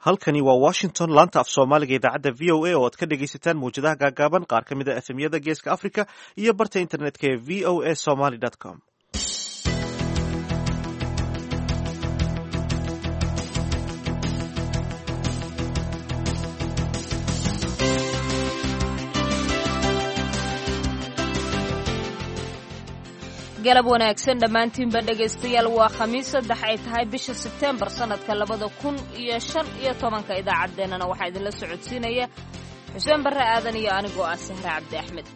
halkani waa washington laanta af soomaaliga idaacadda v o a oo aad ka dhegaysataan mawjadaha gaagaaban qaar ka mid a efemyada geeska africa iyo barta internetka ee v o a somaly com galab wanaagsan dhammaantiinba dhegaystayaal waa khamiis 3 ay tahay bisha Sebteembar sanadka 2015 idaacaddeenana waxaa idinla socodsiinaya Xuseen Barre Aadan iyo anigoo ah Sahra Cabdi Axmed.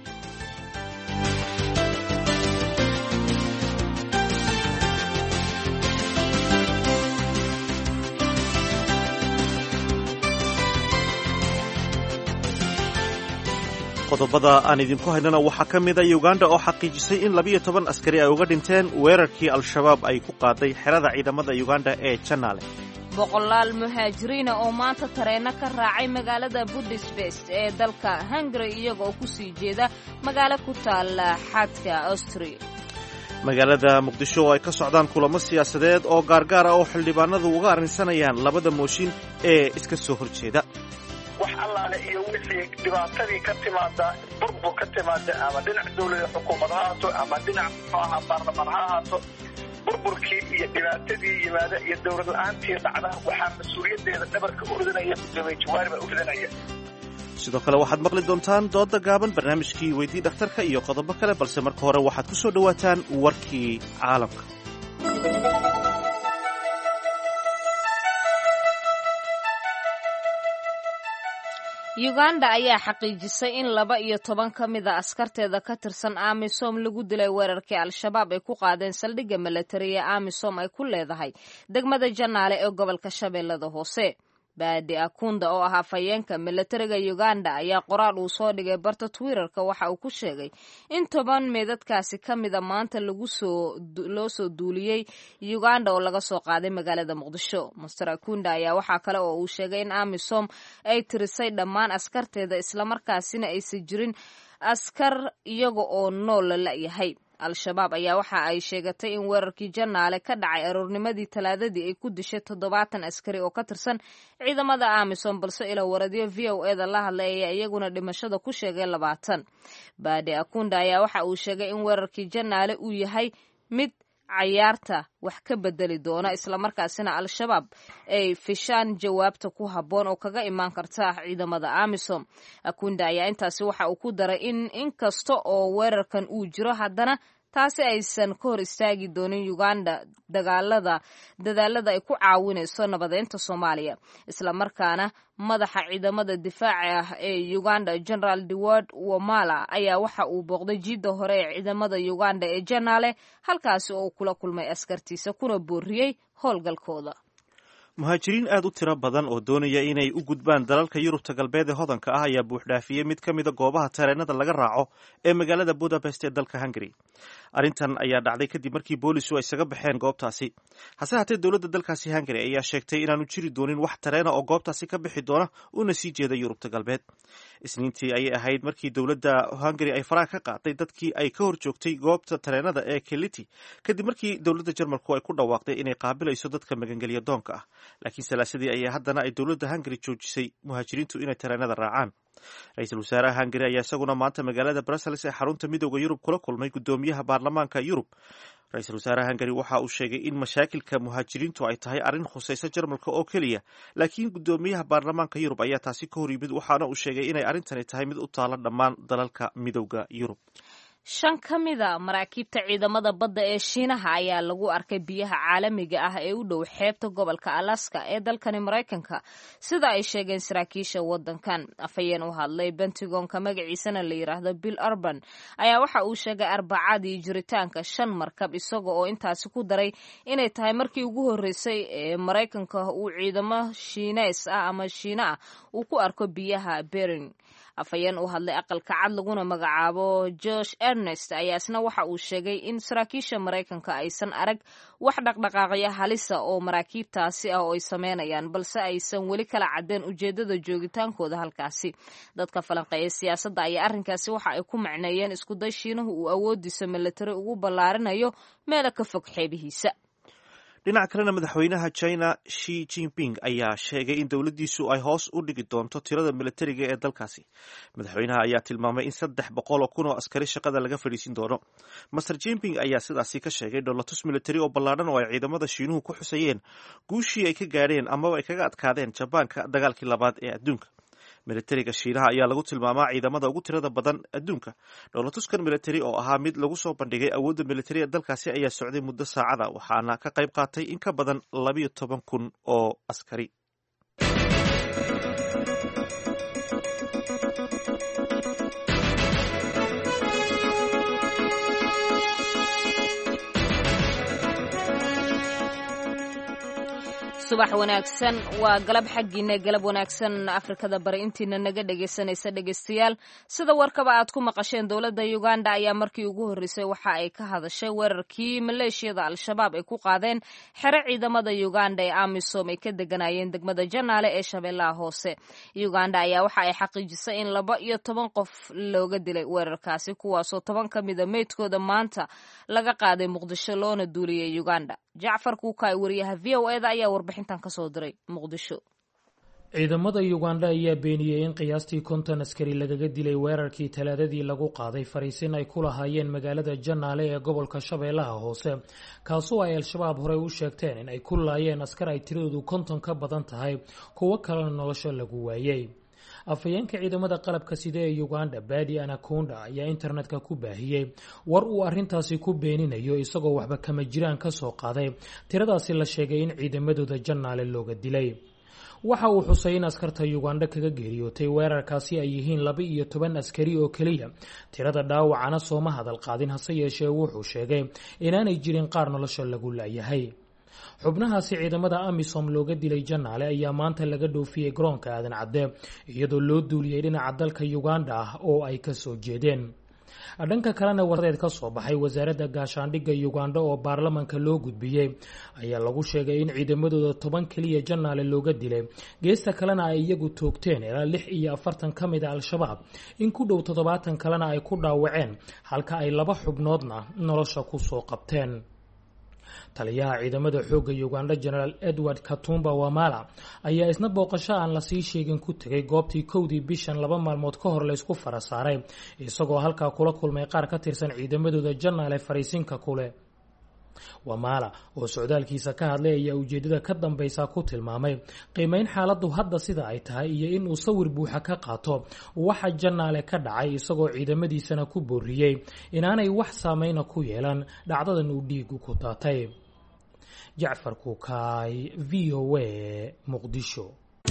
qodobada aan idinku haynana waxaa ka mid a Uganda oo xaqiijisay in 12 askari ay uga dhinteen weerarkii al-shabaab ay ku qaaday xerada ciidamada Uganda ee Channel. boqolaal muhaajiriina oo maanta tareena ka raacay magaalada Budapest ee dalka Hungary iyagoo ku sii jeeda magaalo ku taala xadka Austria. magaalada Muqdisho oo ay ka socdaan kulamo siyaasadeed oo gaargaar ah oo xildhibaanadu uga arrinsanayaan labada mooshin ee iska soo horjeeda. wax allaale iyo wixii dhibaatadii ka timaada burbur ka timaada ama dhinac dawladda xukuumad ha ahaato ama dhinac baarlamaan ha ahaato burburkii iyo dhibaatadii yimaada iyo dawlad la-aantii dhacda waxaa mas-uuliyaddeeda dhabarka u ridanaya gudoomiye Jawaari baa u ridanaya. sidoo kale waxaad maqli doontaan dooda gaaban barnaamijkii weydii dhakhtarka iyo qodobo kale balse marka hore waxaad ku soo dhowaataan warkii caalamka. Uganda ayaa xaqiijisay in 12 ka mid a askarteeda ka tirsan AMISOM lagu dilay weerarkii al-shabaab ay ku qaadeen saldhigga militariga AMISOM ay ku leedahay degmada Janaale ee gobolka Shabeellada Hoose. Baadi Akunda oo ahaa afhayeenka militariga Uganda ayaa qoraal uu soo dhigay barta Twitterka waxa uu ku sheegay in 10 meedadkaasi ka mid a maanta loo soo duuliyay Uganda oo laga soo qaaday magaalada Muqdisho. Mr. Akunda ayaa waxa kale oo uu sheegay in AMISOM ay tirisay dhammaan askarteeda isla markaasina aysan jirin askar iyaga oo nool la yahay. al-shabaab ayaa waxa ay sheegatay in weerarkii Janaale ka dhacay aroornimadii Talaadadii ay ku dishay 70 askari oo ka tirsan ciidamada AMISOM balse ila waradyo VOA-da la hadlay ayaa iyaguna dhimashada ku sheegay 20. Baadi Akunda ayaa waxa uu sheegay in weerarkii Janaale uu yahay mid cayaarta wax ka bedeli doona isla markaasina al-shabaab ay fishaan jawaabta ku habboon oo kaga imaan karta ciidamada AMISOM. Akunda ayaa intaasi waxa uu ku daray in inkasta oo weerarkan uu jiro haddana taasi aysan ka hor istaagi doonin Uganda dadaalada ay ku caawinayso nabadeynta Soomaaliya isla markaana madaxa ciidamada difaaca ah ee Uganda General Deward Wamala ayaa waxa uu booqday jiida hore ee ciidamada Uganda ee Janaale halkaasi oo kula kulmay askartiisa kuna booriyay howlgalkooda. muhaajiriin aad u tiro badan oo doonaya inay u gudbaan dalalka Yurubta galbeed ee hodanka ah ayaa buuxdhaafiyay mid ka mid a goobaha tareenada laga raaco ee magaalada Budapest ee dalka Hungary. arrintan ayaa dhacday kadib markii booliisku ay isaga baxeen goobtaasi. hase haatee dowladda dalkaasi Hungary ayaa sheegtay inaanu jiri doonin wax tareena oo goobtaasi ka bixi doona una sii jeeda Yurubta galbeed. isniintii ayay ahayd markii dowladda Hungary ay faraha ka qaaday dadkii ay ka hor joogtay goobta tareenada ee Keleti kadib markii dowladda Jarmalku ay ku dhawaaqday inay qaabilayso dadka magangelya doonka ah. laakiin salaasadii ayaa haddana ay dowladda Hungary joojisay muhaajiriintu inay tareenada raacaan. ra-iisul wasaaraha Hungary ayaa isaguna maanta magaalada Brussels ee xarunta midowda Yurub kula kulmay gudoomiyaha baarlamaanka Yurub. ra-iisul wasaaraha Hungary waxa uu sheegay in mashaakilka muhaajiriintu ay tahay arrin khusaysa Jarmalka oo keliya, laakiin gudoomiyaha baarlamaanka Yurub ayaa taasi ka hor yimid waxaana uu sheegay inay arrintani tahay mid u taala dhammaan dalalka midowda Yurub. 5 ka mid a maraakiibta ciidamada badda ee Shiinaha ayaa lagu arkay biyaha caalamiga ah ee u dhow xeebta gobolka Alaska ee dalkani Mareykanka sida ay sheegeen saraakiisha wadankan. afhayeen u hadlay Pentagon-ka magaciisana la yiraahdo Bill Urban ayaa waxa uu sheegay Arbacadii jiritaanka 5 markab isaga oo intaasi ku daray inay tahay markii ugu horeysay ee Mareykanka uu ciidamo Shiineys ah ama Shiina ah uu ku arko biyaha Bering. afhayeen u hadlay aqalka cad laguna magacaabo Josh Ernest ayaa isna waxa uu sheegay in saraakiisha Mareykanka aysan arag wax dhaqdhaqaaqyo halisa oo maraakiibtaasi ah oo ay sameynayaan balse aysan weli kala cadeen ujeedada joogitaankooda halkaasi. dadka falanqeeya siyaasadda ayaa arrinkaasi waxa ay ku macneeyeen isku day Shiinuhu uu awoodiisa militari ugu ballaarinayo meel ka fog xeebihiisa. dhinaca kalena madaxweynaha China Xi Jinping ayaa sheegay in dowladdiisu ay hoos u dhigi doonto tirada militariga ee dalkaasi. Madaxweynaha ayaa tilmaamay in 300,000 oo askari shaqada laga fadhiisin doono. Master Jinping ayaa sidaasi ka sheegay dhoolatus militari oo ballaadhan oo ay ciidamada Shiinuhu ku xusayeen guushii ay ka gaadheen amaba ay kaga adkaadeen Jabaanka dagaalkii labaad ee adduunka. militariga Shiinaha ayaa lagu tilmaamaa ciidamada ugu tirada badan adduunka. Dhoolatuskan militari oo ahaa mid lagu soo bandhigay awoodda militari ee dalkaasi ayaa socday muddo saacada waxaana ka qayb qaatay in ka badan 12,000 oo askari. subax wanaagsan waa galab xagiina galab wanaagsan Afrikada bari intiina naga dhageysanaysa dhageystayaal sida warkaba aad ku maqasheen dawladda Uganda ayaa markii ugu horeysay waxa ay ka hadashay weerarkii maleeshiyada Al-Shabaab ay ku qaadeen xero ciidamada Uganda ee AMISOM ay ka deganayeen degmada Janaale ee Shabeellaha Hoose. Uganda ayaa waxa ay xaqiijisay in 12 qof looga dilay weerarkaasi kuwaas oo 10 kamid ah meydkooda maanta laga qaaday Muqdisho loona duuliyay Uganda. Jacfar Kuukay wariyaha VOA-da ayaa warbixintan ka soo diray Muqdisho. ciidamada Uganda ayaa beeniyay in qiyaastii 50 askari lagaga dilay weerarkii Talaadadii lagu qaaday fariisin ay ku lahaayeen magaalada Janaale ee gobolka Shabeellaha Hoose kaasoo ay Al-Shabaab hore u sheegteen in ay ku laayeen askar ay tiradoodu 50 ka badan tahay kuwa kalena nolosha lagu waayay. afayeenka ciidamada qalabka sida ee Uganda Badi Anaconda ayaa internetka ku baahiyay war uu arintaasi ku beeninayo isagoo waxba kama jiraan ka soo qaaday tiradaasi la sheegay in ciidamadooda Janaale looga dilay. waxa uu xusay in askarta Uganda kaga geeriyootay weerarkaasi ay yihiin 12 askari oo kaliya. tirada dhaawacana sooma hadal qaadin hase yeeshee wuxuu sheegay inaanay jirin qaar nolosha lagu laayahay. xubnahaasi ciidamada AMISOM looga dilay Janaale ayaa maanta laga dhoofiyay garoonka Aadan Cadde iyadoo loo duuliyay dhinaca dalka Uganda oo ay ka soo jeedeen. dhanka kalena warreed ka soo baxay wasaaradda gaashaandhigga Uganda oo baarlamaanka loo gudbiyay ayaa lagu sheegay in ciidamadooda 10 kaliya Janaale looga dilay geesta kalena ay iyagu toogteen ilaa 46 ka mid ah Al-Shabaab in ku dhow 70 kalena ay ku dhaawaceen halka ay 2 xubnoodna nolosha ku soo qabteen. taliyaha ciidamada xoogga Uganda General Edward Katumba Wamala ayaa isna booqasho aan la sii sheegin ku tagay goobtii 1 bishan 2 maalmood ka hor la isku farasaaray isagoo halka kula kulmay qaar ka tirsan ciidamadooda Janaale fariisinka kule. Wamala oo socdaalkiisa ka hadlay ayaa ujeedada ka dambaysa ku tilmaamay qiimeyn xaaladdu hadda sida ay tahay iyo in uu sawir buuxa ka qaato waxa Janaale ka dhacay isagoo ciidamadiisana ku booriyay inaanay wax saameyn ku yeelan dhacdadan uu dhiigu ku taatay. Jacfar Kuukay VOA Muqdisho.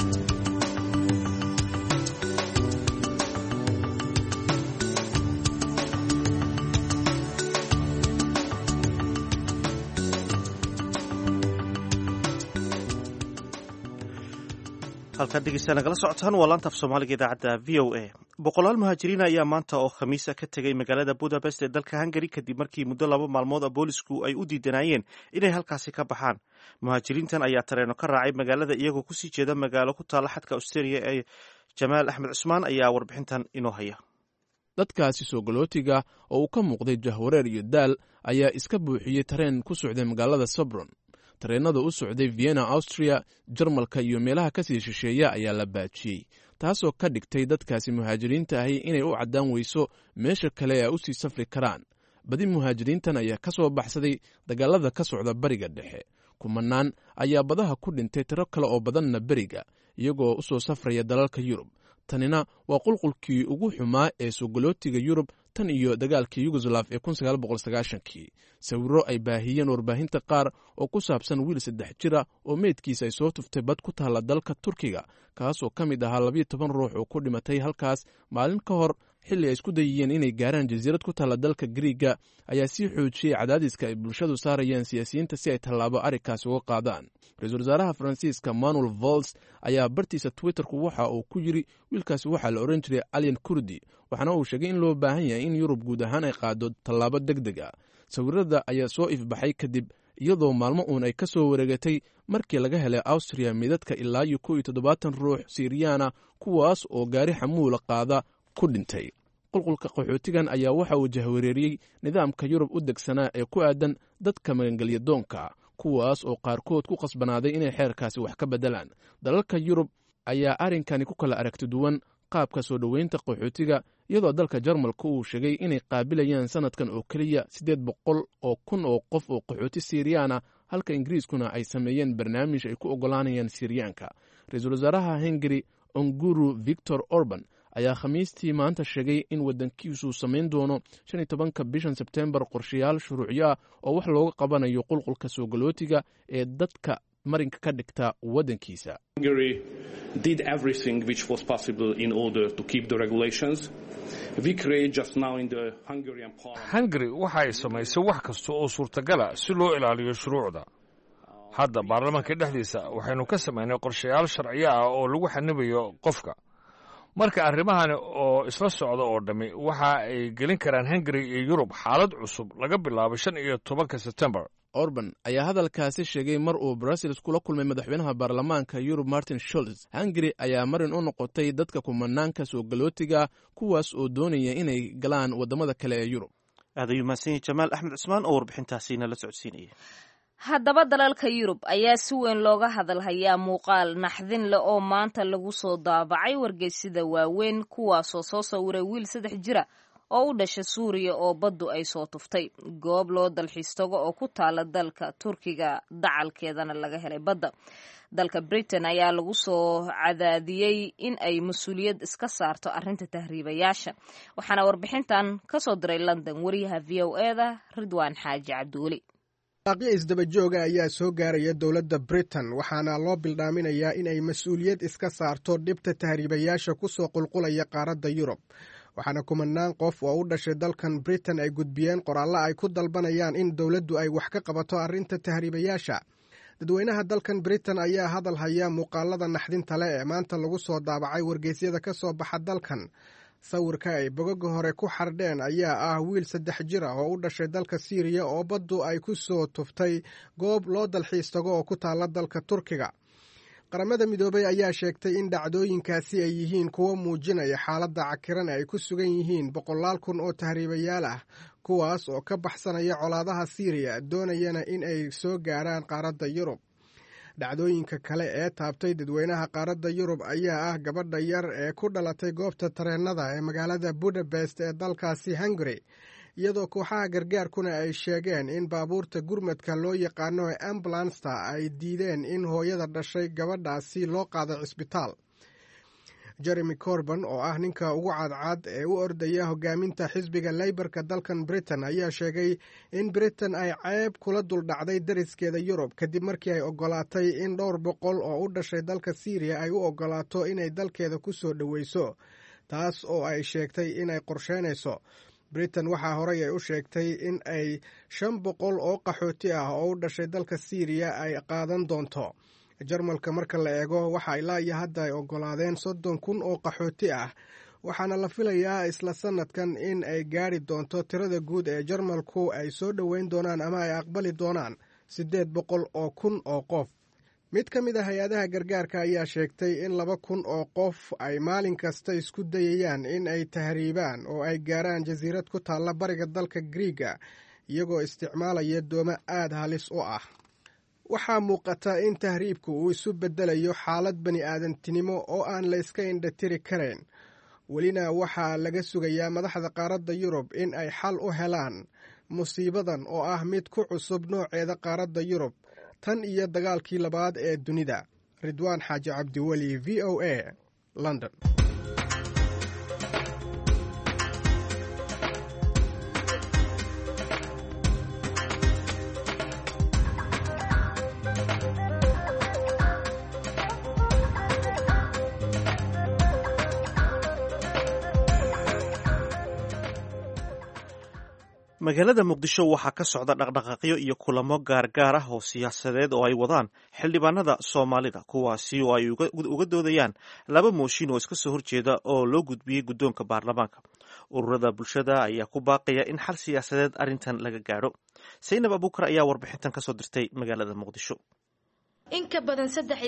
halkaad dhegeysta nagala socotaan waa laanta af Soomaaliga idaacadda VOA. boqolaal muhaajiriin ayaa maanta oo khamiisa ka tegay magaalada Budapest ee dalka Hungary kadib markii muddo 2 maalmood ah boolisku ay u diidanayeen inay halkaasi ka baxaan. muhaajiriintan ayaa tareeno ka raacay magaalada iyagoo ku sii jeeda magaalo ku taala xadka Australia ee Jamaal Axmed Cusmaan ayaa warbixintan inoo haya. dadkaasi soo galootiga oo uu ka muuqday jahwareer iyo daal ayaa iska buuxiyey tareen ku socday magaalada Sopron. tareenada u socday Vienna, Austria, Jarmalka iyo meelaha ka sii shisheeya ayaa la baajiyey taasoo ka dhigtay dadkaasi muhaajiriinta ahi inay u caddaan weyso meesha kale ay u sii safri karaan. badi muhaajiriintan ayaa ka soo baxsaday dagaalada ka socda bariga dhexe. kumanaan ayaa badaha ku dhintay tiro kale oo badanna beriga iyagoo u soo safraya dalalka Yurub. tanina waa qulqulkii ugu xumaa ee soo galootiga Yurub tan iyo dagaalkii Yugoslav ee 1990kii. sawirro ay baahiyeen warbaahinta qaar oo ku saabsan wiil 3 jira oo meydkiisa ay soo tuftay bad ku taala dalka Turkiga kaasoo ka mid ahaa 12 ruux oo ku dhimatay halkaas maalin ka hor xilli ay isku dayeen inay gaaraan jasiirad ku taala dalka Greega ayaa sii xoojiyay cadaadiska ay bulshadu saarayeen siyaasiyiinta si ay tallaabo arrinkaas uga qaadaan. ra-iisul wasaaraha Faransiiska Manuel Valls ayaa bartiisa Twitterku waxa uu ku yiri wiilkaasi waxaa la oran jiray Alian Kurdi waxaana uu sheegay in loo baahan yahay in Yurub guud ahaan ay qaado tallaabo degdeg ah. sawirada ayaa soo ifbaxay kadib iyadoo maalmo uun ay ka soo wareegatay markii laga helay Austria midadka ilaa 70 ruux Siiriyaana kuwaas oo gaari xamuula qaada ku dhintay. qulqulka qaxootigan ayaa waxa uu jahwareeriyey nidaamka Yurub u degsanaa ee ku aadan dadka magangelya doonka kuwaas oo qaarkood ku qasbanaaday inay xeerkaasi wax ka beddelaan. dalalka yurub ayaa arrinkani ku kala aragti duwan qaabka soo dhoweynta qaxootiga, iyadoo dalka jarmalka uu sheegay inay qaabilayaan sanadkan oo keliya 800,000 oo qof oo qaxooti siiriyaana, halka ingiriiskuna ay sameeyeen barnaamij ay ku oggolaanayaan siiriyaanka. ra-iisul wasaaraha hungari onguru victor orban ayaa khamiistii maanta sheegay in waddankiisu samayn doono 15 bishan sebtembar qorshayaal shuruucyo ah oo wax looga qabanayo qulqulka soo galootiga ee dadka marinka ka dhigta waddankiisa. hungari waxa ay samaysay wax kasta oo suurtagala si loo ilaaliyo shuruucda. hadda baarlamaanka dhexdiisa waxaynu ka samaynay qorshayaal sharciyo ah oo lagu xanibayo qofka. marka arrimahani oo isla socda oo dhammi waxa ay gelin karaan hungari iyo yurub xaalad cusub laga bilaabo 15 sebtembar. orban ayaa hadalkaasi sheegay mar uu brussels kula kulmay madaxweynaha baarlamaanka yurub martin schulz. hungari ayaa marin u noqotay dadka kumanaanka soo galootiga, kuwaas oo doonaya inay galaan waddamada kale ee yurub. aad ayuu mahadsan yahay jamaal axmed cusmaan oo warbixintaasiina la socodsiinaya. haddaba dalalka yurub ayaa si weyn looga hadalhayaa muuqaal naxdin leh oo maanta lagu soo daabacay wargeysyada waaweyn, kuwaasoo soo sawiray wiil 3 jira oo u dhashay suuriya oo baddu ay soo tuftay. goob loo dalxiis tago oo ku taala dalka turkiga dacalkeedana laga helay badda. dalka britain ayaa lagu soo cadaadiyey in ay mas-uuliyad iska saarto arrinta tahriibayaasha. waxaana warbixintan ka soo diray london wariyaha v o eda ridwaan xaaji cabdiweli. waaqyo isdaba jooga ayaa soo gaaraya dowladda britain, waxaana loo bildhaaminayaa in ay mas-uuliyad iska saarto dhibta tahriibayaasha ku soo qulqulaya qaaradda yurub. waxaana kumanaan qof oo u dhashay dalkan britain ay gudbiyeen qoraallo ay ku dalbanayaan in dowladdu ay wax ka qabato arrinta tahriibayaasha. dadweynaha dalkan britain ayaa hadal haya muuqaalada naxdinta leh ee maanta lagu soo daabacay wargeysyada ka soo baxa dalkan. sawirka ay bogoga hore ku xardheen ayaa ah wiil 3 jir ah oo u dhashay dalka siiriya oo baddu ay ku soo tuftay goob loo dalxiis tago oo ku taalla dalka turkiga. qaramada midoobay ayaa sheegtay in dhacdooyinkaasi ay yihiin kuwo muujinaya xaaladda cakiran ay ku sugan yihiin 100,000 oo tahriibayaal ah, kuwaas oo ka baxsanaya colaadaha siiriya, doonayana in ay soo gaaraan qaaradda yurub. dhacdooyinka kale ee taabtay dadweynaha qaaradda yurub ayaa ah gabadha yar ee ku dhalatay goobta tareennada ee magaalada budapest ee dalkaasi hungari, iyadoo kooxaha gargaarkuna ay sheegeen in baabuurta gurmadka loo yaqaano ee ambulansta ay diideen in hooyada dhashay gabadhaasi loo qaado cisbitaal. jeremy corban oo ah ninka ugu cadcad ee u ordaya hogaaminta xisbiga leybarka dalkan britain ayaa sheegay in britain ay ceeb kula duldhacday dariskeeda yurub kadib markii ay ogolaatay in 200 oo u dhashay dalka syriya ay u ogolaato inay dalkeeda ku soo dhoweyso, taas oo ay sheegtay inay qorsheynayso. britain waxaa horey ay u sheegtay in ay 500 oo qaxooti ah oo u dhashay dalka syriya ay qaadan doonto. jarmalka marka la eego waxa ilaa iyo hadda ay ogolaadeen 30,000 oo qaxooti ah, waxaana la filayaa isla sanadkan in ay gaari doonto tirada guud ee jarmalku ay soo dhoweyn doonaan ama ay aqbali doonaan 800,000 oo qof. mid ka mid a hay-adaha gargaarka ayaa sheegtay in 2,000 oo qof ay maalin kasta isku dayayaan in ay tahriibaan oo ay gaaraan jasiirad ku taalla bariga dalka Griiga iyagoo isticmaalaya doomo aad halis u ah. waxaa muuqata in tahriibku uu isu beddelayo xaalad bani aadantinimo oo aan la iska indhatiri karayn. welina waxaa laga sugayaa madaxda qaaradda yurub in ay xal u helaan musiibadan oo ah mid ku cusub nooceeda qaaradda yurub tan iyo dagaalkii labaad ee dunida. ridwaan xaaji cabdiweli, v o a, London. magaalada muqdisho waxaa ka socda dhaqdhaqaaqyo iyo kulamo gaargaar ah oo siyaasadeed oo ay wadaan xildhibaanada soomaalida, kuwaasi oo ay uga doodayaan 2 mooshin oo iska soo horjeeda oo loo gudbiyey guddoonka baarlamaanka. ururada bulshada ayaa ku baaqaya in xal siyaasadeed arrintan laga gaadho. saynab abuukar ayaa warbixintan kasoo dirtay magaalada muqdisho. in ka badan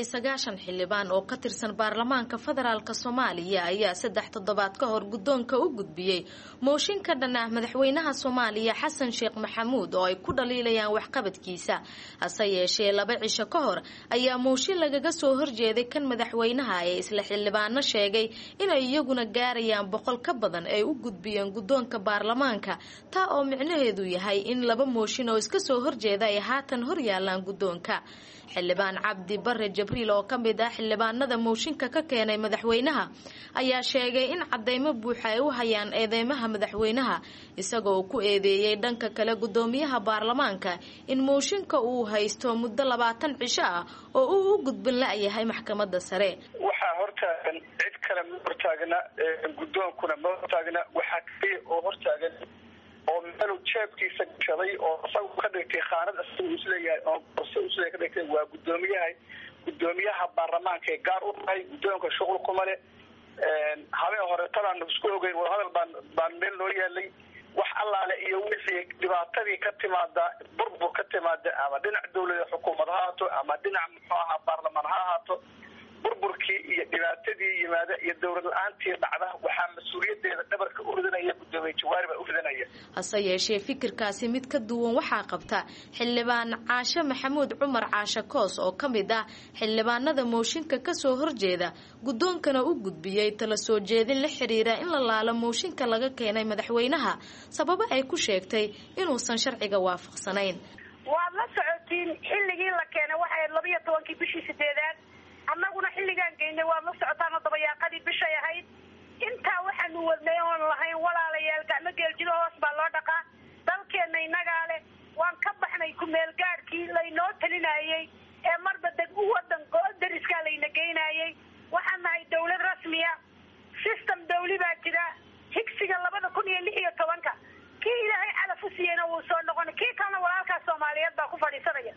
93 xildhibaan oo ka tirsan baarlamaanka federaalka Soomaaliya ayaa 3 toddobaad ka hor guddoonka u gudbiyay mooshinka dhanah madaxweynaha Soomaaliya Xasan Sheekh Maxamuud oo ay ku dhaliilayaan waxqabadkiisa hase yeeshee 2 cisho ka hor ayaa mooshin lagaga soo horjeeday kan madaxweynaha ee isla xildhibaano sheegay inay iyaguna gaarayaan 100 ka badan ay u gudbiyeen guddoonka baarlamaanka taa oo micnaheedu yahay in 2 mooshin oo iska soo horjeeda ay haatan hor yaalaan guddoonka xildhibaan Cabdi Barre Jibriil oo ka mid ah xildhibaanada mooshinka ka keenay madaxweynaha ayaa sheegay in cadeymo buuxa ay u hayaan eedeymaha madaxweynaha isagoo ku eedeeyay dhanka kale gudoomiyaha baarlamaanka in mooshinka uu haysto muddo 20 cisho ah oo uu u gudbin la yahay maxkamadda sare waxa hortaagan cid kale ma hortaagna guddoonkuna ma hortaagna waxa kale oo hortaagan oo meel jeebkiisa gashaday oo asagu ka dhigtay khaanad asagu isleeyahay oo qorso ka dhigtay waa gudoomiyaha baarlamaanka ee gaar u tahay guddoonka shughul kuma leh habeen hore talaan isku ogeyn wada hadal baan meel loo yeelay wax allaale iyo wixii dhibaatadii ka timaada burbur ka timaada ama dhinac dawladda xukuumad ha ahaato ama dhinac muxuu ahaa baarlamaan ha ahaato burburkii iyo dhibaatadii yimaada iyo dawlad la'aantii dhacda waxaa mas-uuliyadeeda dhabarka u ridanaya gudoomiye Jawaari baa u ridanaya hase yeeshee fikirkaasi mid ka duwan waxaa qabta xildhibaan Caashe Maxamuud Cumar Caashe Koos oo ka mid ah xildhibaanada mooshinka ka soo horjeeda guddoonkana u gudbiyay tala soo jeedin la xiriira in la laalo mooshinka laga keenay madaxweynaha sababo ay ku sheegtay inuusan sharciga waafaqsanayn waad la socotiin xilligii la keenay waxay 12 bishii 8 annaguna xilligan geynay waa la socotaan dabayaaqadii bishay ahayd inta waxaanu wadnay oo lahayn walaalayaal gacmo geeljido hoos baa loo dhaqaa dalkeena inaga leh waan ka baxnay ku meel gaarkii la inoo talinayay ee marba dad u wadan dariska la ina geynayay waxaan nahay dawlad rasmi ah system dawli baa jira higsiga 2016 kii ilaahay calaf u siiyayna wuu soo noqon kii kana walaalka Soomaaliyeed baa ku fadhiisanaya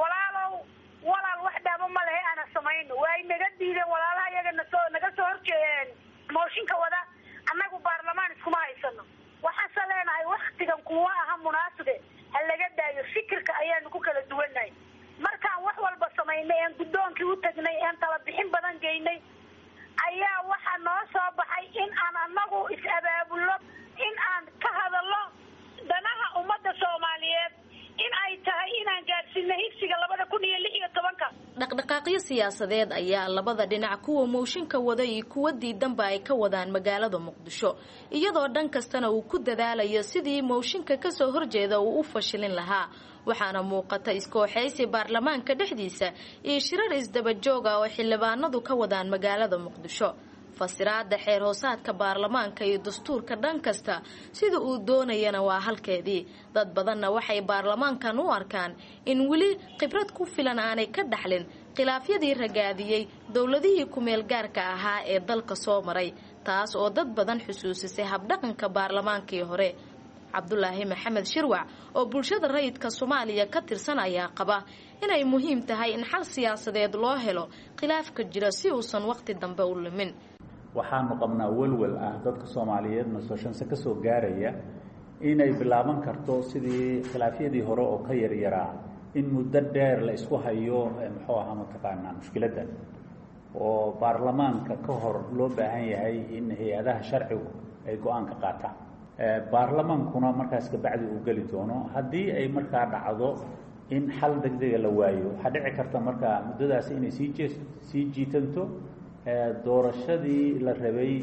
walaal wax dhaamo ma leh ana sameeyno way naga diiday walaalaha iyaga naga soo horjeeyeen mooshinka wada annagu baarlamaan iskuma haysano waxaan saleenahay waqtigan kuwa aha munaasibe hal laga daayo fikirka ayaanu ku kala duwanahay markaan wax walba sameeynay aan guddoonkii u tagnay aan tala bixin badan geynay ayaa waxa noo soo baxay in aan annagu is abaabulo in aan ka hadalno danaha ummadda Soomaaliyeed in ay tahay inaan gaarsiino higsiga 2016 dhaqdhaqaaqyo siyaasadeed ayaa labada dhinac kuwa mooshinka wada iyo kuwa diidanba ay ka wadaan magaalada Muqdisho iyadoo dhan kastana uu ku dadaalayo sidii mooshinka ka soo horjeeda uu u fashilin lahaa waxaana muuqata iskooxaysi baarlamaanka dhexdiisa iyo shirar isdaba joog ah oo xildhibaanadu ka wadaan magaalada Muqdisho fasiraada xeer hoosaadka baarlamaanka iyo dastuurka dhan kasta sida uu doonayana waa halkeedii dad badanna waxay baarlamaankan u arkaan in weli khibrad ku filan aanay ka dhaxlin khilaafyadii ragaadiyay dawladihii ku meel gaarka ahaa ee dalka soo maray taas oo dad badan xusuusisay habdhaqanka baarlamaankii hore Cabdulaahi Maxamed Shirwac oo bulshada rayidka Soomaaliya ka tirsan ayaa qaba inay muhiim tahay in xal siyaasadeed loo helo khilaafka jira si uusan waqti dambe u lumin waxaanu qabnaa walwal ah dadka Soomaaliyeed nasashanse ka soo gaaraya inay bilaaban karto sidii khilaafyadii hore oo ka yaraa in muddo dheer la isku hayo muxuu ahaa mataqaanaa mushkiladan oo baarlamaanka ka hor loo baahan yahay in hay'adaha sharcigu ay go'aan ka qaataan baarlamaankuna markaas ka bacdi uu gali doono haddii ay markaa dhacdo in xal degdeg la waayo waxa dhici karta markaa muddadaas inay sii jiitanto doorashadii la rabay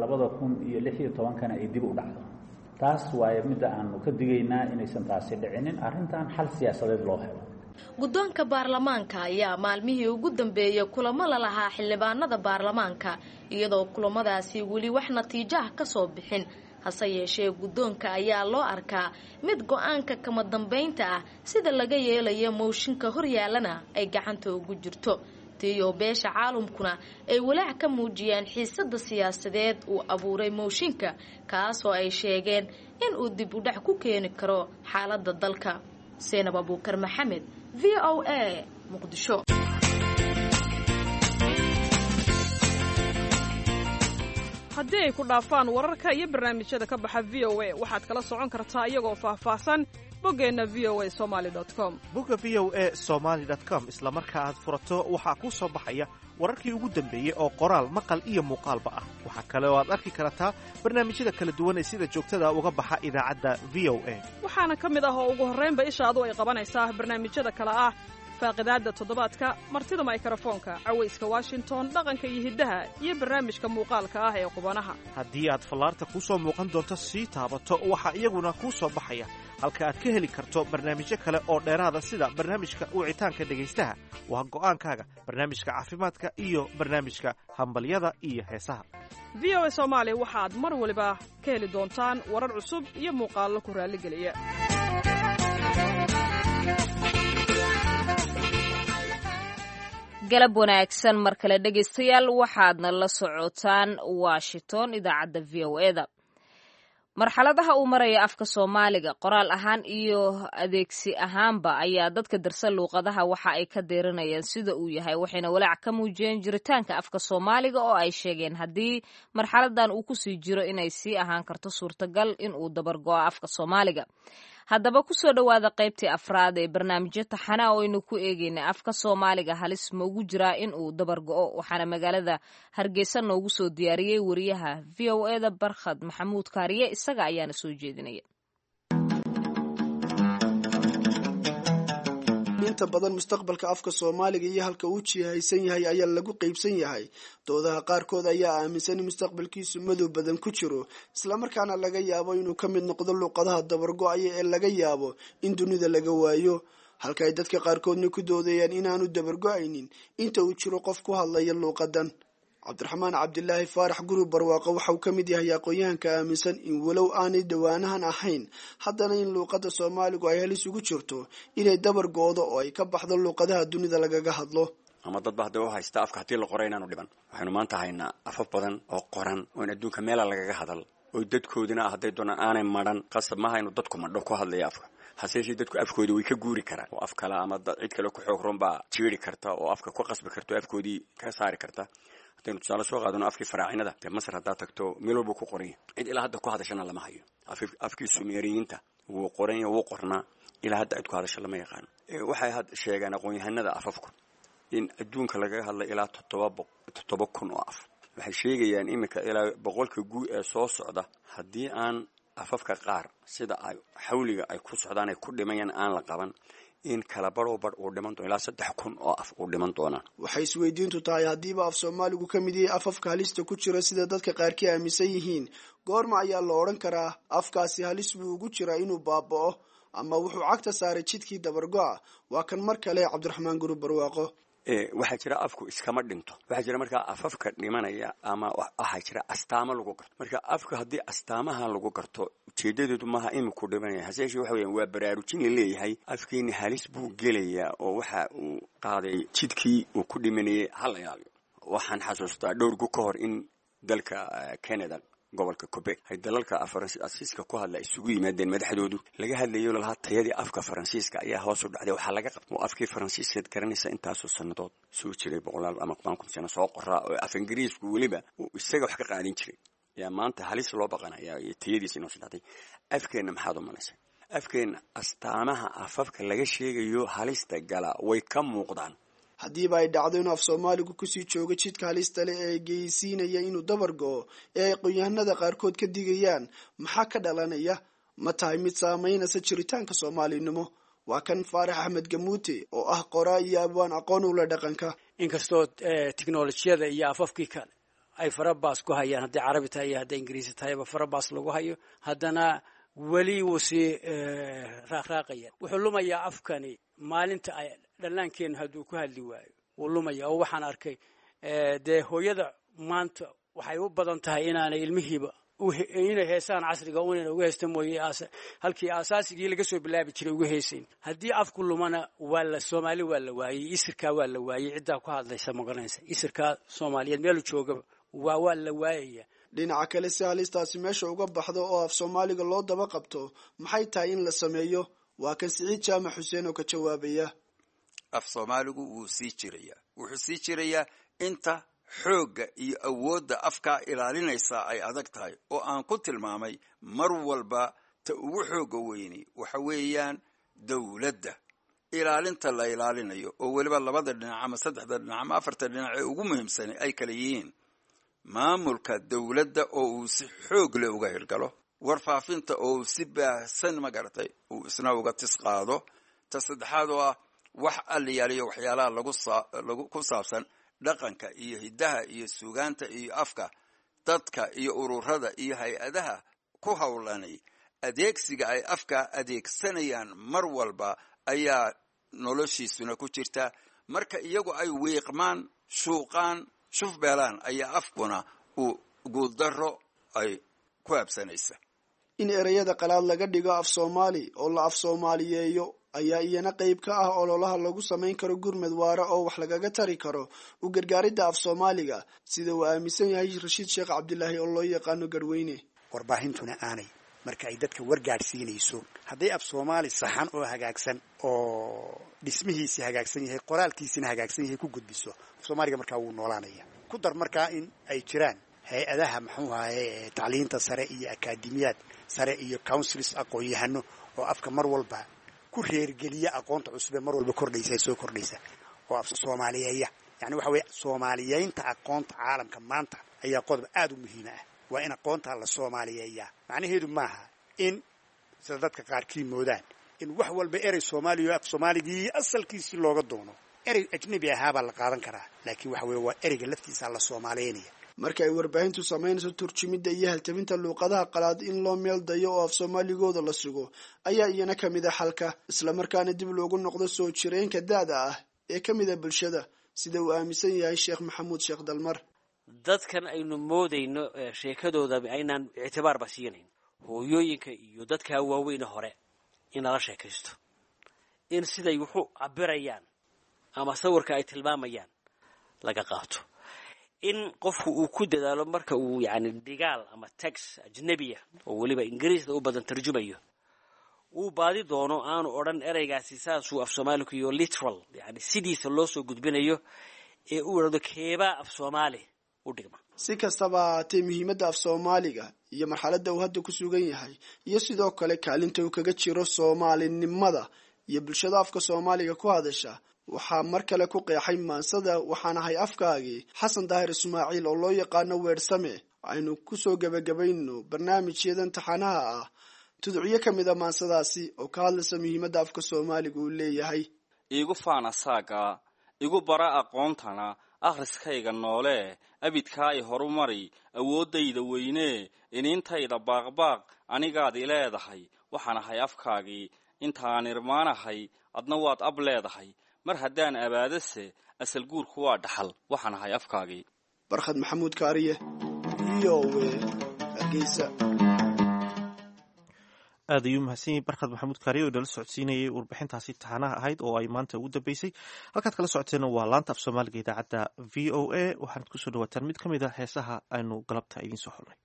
2016 kana ay dib u dhacdo taas waa midda aanu ka digaynaa inaysan taasi dhicinin arrintan xal siyaasadeed loo helo guddoonka baarlamaanka ayaa maalmihii ugu dambeeyay kulamo la lahaa xildhibaanada baarlamaanka iyadoo kulamadaasi weli wax natiijo ah ka soo bixin hase yeeshee guddoonka ayaa loo arkaa mid go'aanka kama dambeynta ah sida laga yeelayo mooshinka horyaalana ay gacanta ugu jirto tiyo beesha caalamkuna ay walaac ka muujiyeen xiisada siyaasadeed uu abuuray mooshinka kaas oo ay sheegeen in uu dib u dhac ku keeni karo xaaladda dalka Seenab Abuukar Maxamed VOA Muqdisho haddii ay ku dhaafaan wararka iyo barnaamijyada ka baxa VOA waxaad kala socon kartaa iyagoo faahfaahsan boggeenna voasomali.com. bogga voasomali.com isla marka aad furato waxaa kuu soo baxaya wararkii ugu dambeeyey oo qoraal maqal iyo muuqaalba ah. waxaa kale oo aad arki kartaa barnaamijyada kala duwan ee sida joogtada uga baxa idaacadda VOA. waxaana ka mid ah oo ugu horraynba ishaadu ay qabanaysaa barnaamijyada kale ah faaqidaadda toddobaadka, martida mikrofoonka, cawayska Washington, dhaqanka iyo hiddaha, iyo barnaamijka muuqaalka ah ee qubanaha. haddii aad fallaarta kuu soo muuqan doonto sii taabato waxaa iyaguna kuu soo baxaya halka aad ka heli karto barnaamijyo kale oo dheeraada sida barnaamijka wicitaanka dhegaystaha, waa go'aankaaga, barnaamijka caafimaadka iyo barnaamijka hambalyada iyo heesaha. VOA Soomaali waxaad mar waliba ka heli doontaan warar cusub iyo muuqaallo ku raalligeliya. galab wanaagsan mar kale dhegaystayaal, waxaadna la socotaan Washington idaacadda VOA-da. marxaladaha uu maraya afka Soomaaliga qoraal ahaan iyo adeegsi ahaanba ayaa dadka darsan luuqadaha waxa ay ka deeranayaan sida uu yahay, waxayna walaac ka muujiyeen jiritaanka afka Soomaaliga oo ay sheegeen haddii marxaladan uu kusii jiro inay sii ahaan karto suurtagal in uu dabargo'o afka Soomaaliga. haddaba kusoo dhowaada qaybtii afraad ee barnaamijyo taxana oo aynu ku eegaynay afka Soomaaliga halis ma ugu jiraa in uu dabargo'o. waxaana magaalada Hargeysa noogu soo diyaariyey wariyaha VOA-da Barkhad Maxamuud Kaariye, isaga ayaana soo jeedinaya. inta badan mustaqbalka afka Soomaaliga iyo halka uu jihaysan yahay ayaa lagu qaybsan yahay. doodaha qaarkood ayaa aaminsan in mustaqbalkiisu madow badan ku jiro, isla markaana laga yaabo inuu ka mid noqdo luqadaha dabargo'aya ee laga yaabo in dunida laga waayo, halka ay dadka qaarkoodna ku doodayaan inaanu dabargo'aynin inta uu jiro qof ku hadlaya luuqadan. cabdiraxmaan cabdilaahi faarax gurub barwaaqo waxa uu ka mid yahay aqoon-yahanka aaminsan in walow aanay dhawaanahan ahayn haddana in luuqadda Soomaaligu ay halis ugu jirto inay dabar go'do oo ay ka baxdo luuqadaha dunida lagaga hadlo. ama dadba hadda u haysta afka haddii la qoray inaanu dhiban. waxaynu maanta haynaa afaf badan oo qoran oo in adduunka meela lagaga hadal oo dadkoodina hadday doonaan aanay madhan. qasab maaha inuu dadku madho ku hadlaya afka, haseeshee dadku afkooda way ka guuri karaan oo af kale ama cid kale ku xoog roon baa jiiri karta oo afka ku qasbi karta oo afkoodii ka saari karta. hadaynu tusaale soo qaadano afkii faraacinada dee Masar haddaa tagto meel walba ku qoran yahay, cid ilaa hadda ku hadashana lama hayo. afkii Sumeeriyiinta wuu qoran yahay, wuu qornaa, ilaa hadda cid ku hadasha lama yaqaan. waxay sheegaan aqoon-yahanada afafku in adduunka lagaga hadlay ilaa 7,000 oo af. waxay sheegayaan iminka ilaa 100 guud ee soo socda haddii aan afafka qaar sida ay xawliga ay ku socdaan ay ku dhimayaan aan la qaban, in kala badhow badh uu dhiman doono ilaa 3,000 oo af uu dhiman doonaan. waxay isweydiintu tahay haddiiba af Soomaaligu ka mid yahay afafka halista ku jira sida dadka qaarkii aaminsan yihiin, goorma ayaa la odhan karaa afkaasi halis buu ugu jiraa inuu baaba'o ama wuxuu cagta saaray jidkii dabargo'a? waa kan mar kale cabdiraxmaan gurub barwaaqo. waxaa jira afku iskama dhinto. waxaa jira markaa afafka dhimanaya ama waxaa jira astaamo lagu garto. marka afka haddii astaamaha lagu garto ujeedadeedu maaha iminku dhimanaya, haseeshee waxa weeyaan waa baraarujin la leeyahay afkeeni halis buu gelayaa oo waxa uu qaaday jidkii uu ku dhimanayay hala ilaaliyo. waxaan xasuustaa dhowrgu ka hor in dalka Canada gobolka Quebec ay dalalka Faransiiska ku hadla isugu yimaadeen madaxdoodu laga hadlayo lahaa tayadii afka Faransiiska ayaa hoos u dhacday. waxaa laga qabtay afkii Faransiiska garanaysa intaasoo sanadood soo jiray 100 ama 1000 sano soo qoraa oo af Ingiriisku waliba isaga wax ka qaadin jiray. yaa maanta halis loo baqanaya tayadiisa inuu sidaaday. afkeena maxaad u malaysay? afkeena astaamaha afafka laga sheegayo halista gala way ka muuqdaan. haddiiba ay dhacdo inuu af Soomaaligu kusii joogo jidka halista leh ee geysiinaya inuu dabar go'o ee ay aqoon-yahanada qaarkood ka digayaan, maxaa ka dhalanaya? ma tahay mid saamaynaysa jiritaanka Soomaalinimo? waa kan Faarax Axmed Gamuute oo ah qoraa iyo abwaan aqoon u leh dhaqanka. inkastoo tiknoolajiyada iyo afafkii kale ay farabaas ku hayaan, haddii carabi tahay iyo haddii ingiriisi tahayba farabaas lagu hayo, haddana weli wuu sii raaqraaqaya. wuxuu lumayaa afkani maalinta ay dhallaankeenu hadduu ku hadli waayo wuu lumaya. oo waxaan arkay dee hooyada maanta waxay u badan tahay inaanay ilmihiiba inay heesaan casriga unayna uga heesta mooye halkii asaasigii laga soo bilaabi jiray uga heesayn. haddii afku lumana Soomaali waa la waayey, isirkaa waa la waayey, ciddaa ku hadlaysa magaranaysa isirkaa Soomaaliyeed meelu joogaba waa la waayaya. dhinaca kale si halistaasi meesha uga baxdo oo af Soomaaliga loo daba qabto maxay tahay in la sameeyo? waa kan Siciid Jaamac Xuseen oo ka jawaabaya. af Soomaaligu wuu sii jirayaa, wuxuu sii jirayaa inta xoogga iyo awoodda afka ilaalinaysa ay adag tahay oo aan ku tilmaamay mar walba ta ugu xooga weyni waxa weeyaan dawladda ilaalinta la ilaalinayo oo weliba labada dhinac ama saddexda dhinac ama afarta dhinac ee ugu muhiimsan ay kala yihiin maamulka dawladda oo uu si xoog leh uga hirgalo warfaafinta oo uu si baahsan magaratay uu isna uga tis qaado ta saddexaad oo ah wax aliyaaliyo waxyaalaha lagu ku saabsan dhaqanka iyo hiddaha iyo suugaanta iyo afka dadka iyo ururada iyo hay-adaha ku howlanay adeegsiga ay afka adeegsanayaan mar walba ayaa noloshiisuna ku jirta marka iyagu ay wiiqmaan shuuqaan shufbeelaan ayaa afkuna uu guuldaro ay ku habsanaysa in ereyada qalaad laga dhigo af soomaali oo la af soomaaliyeeyo ayaa iyana qayb ka ah ololaha lagu samayn karo gurmad waara oo wax lagaga tari karo u gargaaridda af soomaaliga sida uu aaminsan yahay rashiid sheekh cabdilaahi oo loo yaqaano garweyne warbaahintuna aanay marka ay dadka wargaadhsiinayso hadday af soomaali saxan oo hagaagsan oo dhismihiisii hagaagsan yahay qoraalkiisina hagaagsan yahay ku gudbiso af soomaaliga markaa wuu noolaanaya ku dar markaa in ay jiraan hay-adaha muxuu ahaye tacliinta sare iyo akaademiyaad sare iyo councils aqoon-yahano oo afka mar walba ku reergeliya aqoonta cusub ee mar walba kordhaysa ee soo kordhaysa oo af soomaaliyeeya yani waxa weeye soomaaliyeynta aqoonta caalamka maanta ayaa qodob aad u muhiima ah waa in aqoonta la soomaaliyeeyaa macnaheedu maaha in sida dadka qaarkii moodaan in wax walba erey soomaaliya af soomaaligii asalkiisii looga doono erey ajnabi ahaabaa la qaadan karaa laakiin waxa weeye waa ereyga laftiisa la soomaaliyeynaya marka ay warbaahintu samaynayso turjumidda iyo haltabinta luuqadaha qalaad in loo meel dayo oo af soomaaligooda la sugo ayaa iyana ka mid a xalka islamarkaana dib loogu noqdo soo jireenka da-da ah ee ka mid a bulshada sida uu aaminsan yahay sheekh maxamuud sheekh dalmar dadkan aynu moodayno sheekadooda aynaan ictibaarba siinayn hooyooyinka iyo dadka waaweyne hore in lala sheekaysto in siday wuxuu cabirayaan ama sawirka ay tilmaamayaan laga qaato in qofku uu ku dadaalo marka uu yani dhigaal ama text ajnabiya oo weliba ingiriisda u badan tarjumayo uu baadi doono aanu odhan ereygaasi saasuu af soomaaliku iyo literal yani sidiisa loo soo gudbinayo ee uu idhahdo keebaa af soomaali u dhigma si kastaba haatee muhiimadda af soomaaliga iyo marxaladda uu hadda ku sugan yahay iyo sidoo kale kaalinta uu kaga jiro soomaalinimada iyo bulshada afka soomaaliga ku hadasha waxaa mar kale ku qeexay maansada waxaan ahay afkaagii xasan daahir ismaaciil oo loo yaqaano weersame aynu kusoo gebagabayno barnaamijyadan taxanaha ah tudciyo ka mid a maansadaasi oo ka hadlaysa muhiimadda afka soomaaliga uu leeyahay iigu faana saaga igu bara aqoontana akhriskayga noole abidkaa i horumari awooddayda weyne iniintayda baaqbaaq anigaad i leedahay waxaan ahay afkaagii intaan irmaanahay adna waad ab leedahay mar haddaan abaadase asal guurku waa dhaxal waxaan ahay afkaagii barkhad maxamuud kaariye vowe hargeysa aad ayuu mahadsan yahay barkhad maxamuud kaariye oo inala socodsiinayay warbixintaasi taxanaha ahayd oo ay maanta ugu dambeysay halkaad kala socoteena waa laanta af soomaaliga idaacadda v o a waxaanad kusoo dhawaataan mid ka mid a heesaha aynu galabta idiin soo xulnay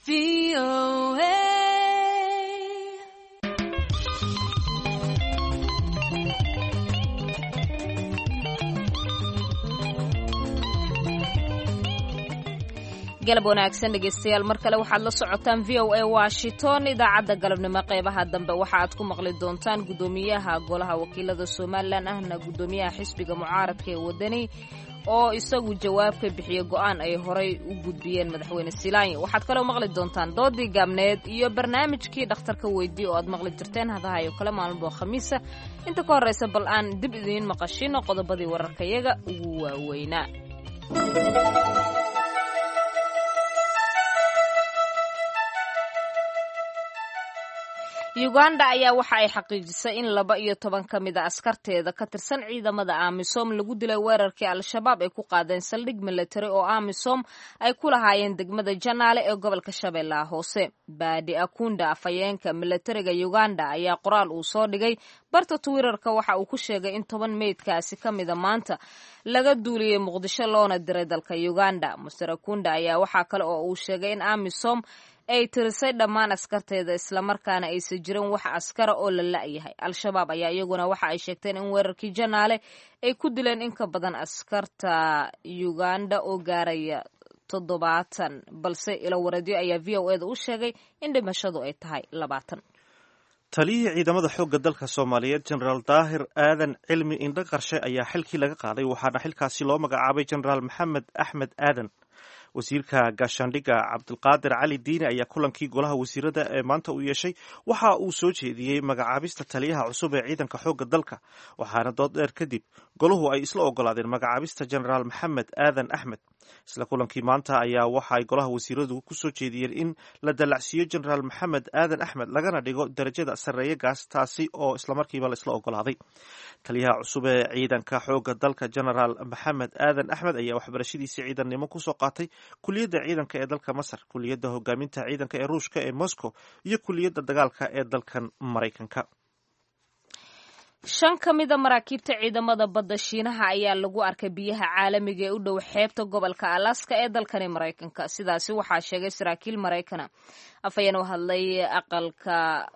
galab wanaagsan dhegeystayaal mar kale waxaad la socotaan VOA Washington idaacadda galabnimo qeybaha dambe waxa aad ku maqli doontaan gudoomiyaha golaha wakiilada Soomaaliland ahna gudoomiyaha xisbiga mucaaradka ee wadani oo isagu jawaab ka bixiyay go'aan ay horay u gudbiyeen madaxweyne Silaanyi waxaad kaloo maqli doontaan doodii gaabneed iyo barnaamijkii dhakhtarka weydii oo aad maqli jirteen hadaha iyo kale maalinba khamiisa inta ka horeysa bal aan dib idiin maqashino qodobadii wararkayaga ugu waaweynaa. Uganda ayaa waxa ay xaqiijisay in 12 ka mid ah askarteeda ka tirsan ciidamada AMISOM lagu dilay weerarkii Al-Shabaab ay ku qaadeen saldhig military oo AMISOM ay ku lahaayeen degmada Janaale ee gobolka Shabeellaha Hoose. Baadi Akunda afayeenka militariga Uganda ayaa qoraal uu soo dhigay barta Twitter-ka waxa uu ku sheegay in 10 meydkaasi ka mid ah maanta laga duuliyay Muqdisho loona diray dalka Uganda. Mr. Akunda ayaa waxa kale oo uu sheegay in AMISOM ay tirisay dhammaan askarteeda isla markaana aysan jirin wax askara oo la la'yahay. Al-Shabaab ayaa iyaguna waxa ay sheegteen in weerarkii Janaale ay ku dileen in ka badan askarta Uganda oo gaaraya 70 balse ilo wareedyo ayaa VOA-da u sheegay in dhimashadu ay tahay 20. taliyihii ciidamada xoogga dalka Soomaaliyeed General Daahir Aadan Cilmi Indho Qarshe ayaa xilkii laga qaaday waxaana xilkaasi loo magacaabay General Maxamed Axmed Aadan. wasiirka gaashaandhigga Cabdulqaadir Cali Diini ayaa kulankii golaha wasiirada ee maanta u yeeshay waxa uu soo jeediyey magacaabista taliyaha cusub ee ciidanka xoogga dalka waxaana dood dheer kadib golahu ay isla ogolaadeen magacaabista General Maxamed Aadan Axmed. isla kulankii maanta ayaa waxa ay golaha wasiiradu ku soo jeediyeen in la dalacsiiyo General Maxamed Aadan Axmed lagana dhigo darajada sareeya gaas taasi oo isla markiiba la isla ogolaaday. taliyaha cusub ee ciidanka xoogga dalka General Maxamed Aadan Axmed ayaa waxbarashadiisii ciidannimo ku soo qaatay kuliyadda ciidanka ee dalka Masar, kuliyadda hogaaminta ciidanka ee Ruushka ee Moscow iyo kuliyadda dagaalka ee dalkan Mareykanka. 5 ka mid ah maraakiibta ciidamada badda Shiinaha ayaa lagu arkay biyaha caalamiga ee u dhow xeebta gobolka Alaska ee dalkan Mareykanka. sidaasi waxaa sheegay saraakiil Mareykan afayeen u hadlay aqalka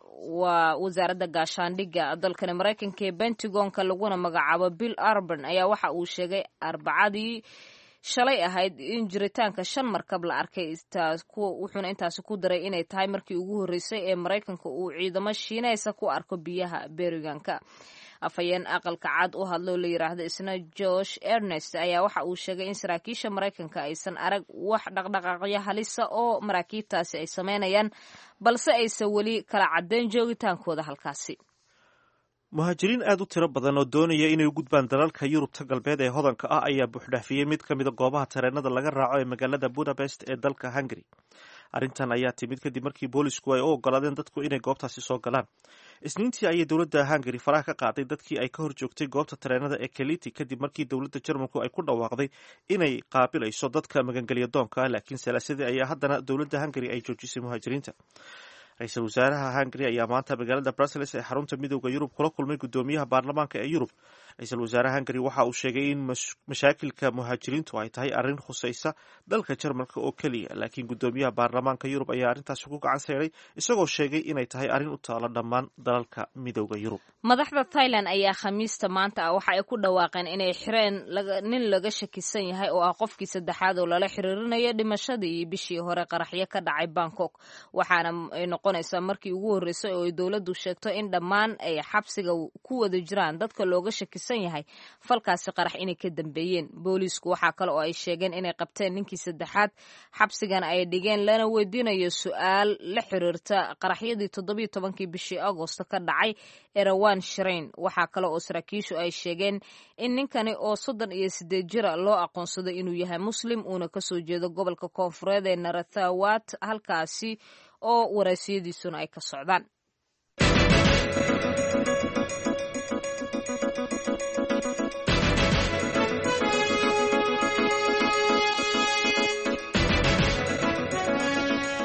wasaaradda gaashaandhigga dalkan Mareykanka ee Pentagon-ka laguna magacaabo Bill Urban ayaa waxa uu sheegay Arbacadii shalay ahayd in jiritaanka 5 markab la arkay wuxuuna intaasi ku daray inay tahay markii ugu horeysay ee Mareykanka uu ciidamo Shiinaysa ku arko biyaha Beriganka. afayeen aqalka cad u hadlo la yiraahdo isna Josh Ernest ayaa waxa uu sheegay in saraakiisha Mareykanka aysan arag wax dhaqdhaqaaqyo halisa oo maraakiibtaasi ay sameynayaan balse aysan weli kala cadeyn joogitaankooda halkaasi. muhaajiriin aad u tiro badan oo doonaya inay u gudbaan dalalka Yurubta galbeed ee hodanka ah ayaa buuxdhaafiyey mid ka mid ah goobaha tareenada laga raaco ee magaalada Budapest ee dalka Hungary. arrintan ayaa timid kadib markii boolisku ay u ogolaadeen dadku inay goobtaasi soo galaan. Isniintii ayay dowladda Hungary faraha ka qaaday dadkii ay ka hor joogtay goobta tareenada ee Keleti kadib markii dowladda Jarmalku ay ku dhawaaqday inay qaabilayso dadka magangelya doonka ah, laakiin salaasadii ayaa haddana dowladda Hungary ay joojisay muhaajiriinta. ra-iisul wasaaraha Hungary ayaa maanta magaalada Brussels ee xarunta midowda Yurub kula kulmay gudoomiyaha baarlamaanka ee Yurub. ra-iisul wasaaraha Hungary waxa uu sheegay in mashaakilka muhaajiriintu ay tahay arrin khusaysa dalka Jarmalka oo keliya, laakiin gudoomiyaha baarlamaanka Yurub ayaa arrintaasi ku gacan sayray isagoo sheegay inay tahay arrin u taala dhammaan dalalka midowda Yurub. madaxda Thailand ayaa khamiista maanta waxa ay ku dhawaaqeen inay xireen nin laga shakisan yahay oo ah qofkii saddexaad oo lala xiriirinayo dhimashadii bishii hore qaraxyo ka dhacay Bangkok. waxaana ay noqonaysaa markii ugu horeysay oo dowladdu sheegto in dhammaan ay xabsiga ku wada jiraan dadka looga shakisan yahay falkaasi qarax inay ka dambeeyeen. boolisku waxa kale oo ay sheegeen inay qabteen ninkii saddexaad xabsigan ay dhigeen lana weydiinayo su'aal la xiriirta qaraxyadii 17 bishii Agoosto ka dhacay Erawan Shrine. waxa kale oo saraakiishu ay sheegeen in ninkani oo 38 jir loo aqoonsaday inuu yahay muslim uuna ka soo jeedo gobolka koonfureed ee Narathiwat halkaasi oo waraysiyadiisuna ay ka socdaan.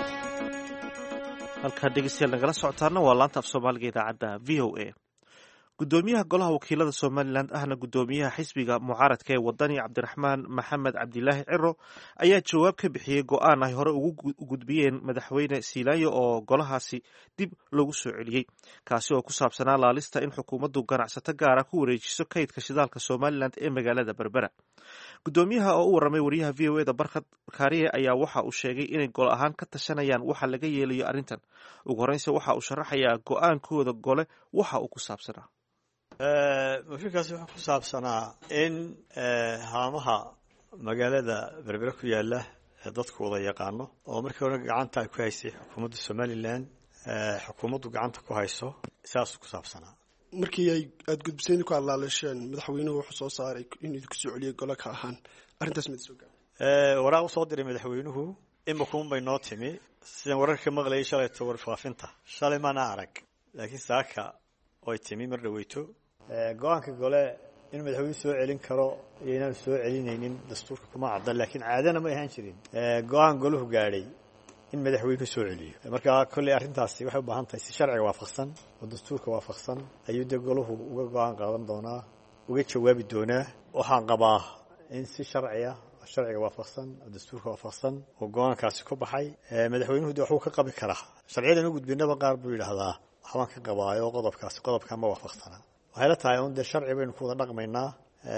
halkaa dhegeystayaal nagala socotaana waa laanta af Soomaaliga idaacadda VOA. gudoomiyaha golaha wakiilada somalilan ahna gudoomiyaha xisbiga mucaaradka ee wadani cabdiraxmaan maxamed cabdilaahi ciro ayaa jawaab ka bixiyey go-aan ay hore ugu gudbiyeen madaxweyne siilaanyo oo golahaasi dib loogu soo celiyey kaasi oo ku saabsanaa laalista in xukuumaddu ganacsato gaara ku wareejiso kaydka shidaalka somalilan ee magaalada berbera gudoomiyaha oo u warramay wariyaha v o eda barkhad kaariye ayaa waxa uu sheegay inay gol ahaan ka tashanayaan waxa laga yeelayo arrintan ugu horreynse waxa uu sharaxayaa go-aankooda gole waxa uu ku saabsanaa mooshinkaasi wuxuu ku saabsanaa in haamaha magaalada berbere ku yaala dadku wada yaqaano oo markii hore gacanta ay ku haysay xukuumadda somalilan xukuumaddu gacanta ku hayso saasuu ku saabsanaa markii aada gudbiseen ku allaaleesheen madaxweynuhu wuxuu soo saaray in idinku soo celiyay gole ka ahaan arrintaas mid soo gaar waraaq u soo diray madaxweynuhu imakuun bay noo timi sidaan wararka maqlayay shalayto warfaafinta shalay maana arag laakiin saaka oy timi mar dhaweyto go-aanka gole in madaxweyne soo celin karo iyo inaan soo celinaynin dastuurka kuma cadda laakiin caadana ma ahaan jirin go-aan goluhu gaadhay in madaxweyne soo celiyo marka kolley arrintaasi waxay u baahan tahay si sharciga waafaqsan oo dastuurka waafaqsan ayuu dee goluhu uga go-aan qaadan doonaa uga jawaabi doonaa waxaan qabaa in si sharciga waafaqsan oo dastuurka waafaqsan oo go-aankaasi ku baxay madaxweynuhu de waxbuu ka qabi karaa sharciyadan u gudbinaba qaar buu yidhaahdaa waxbaan ka qabaayo qodobkan ma waafaqsanaa waxay la tahay un dee sharci baynu ku wada dhaqmaynaa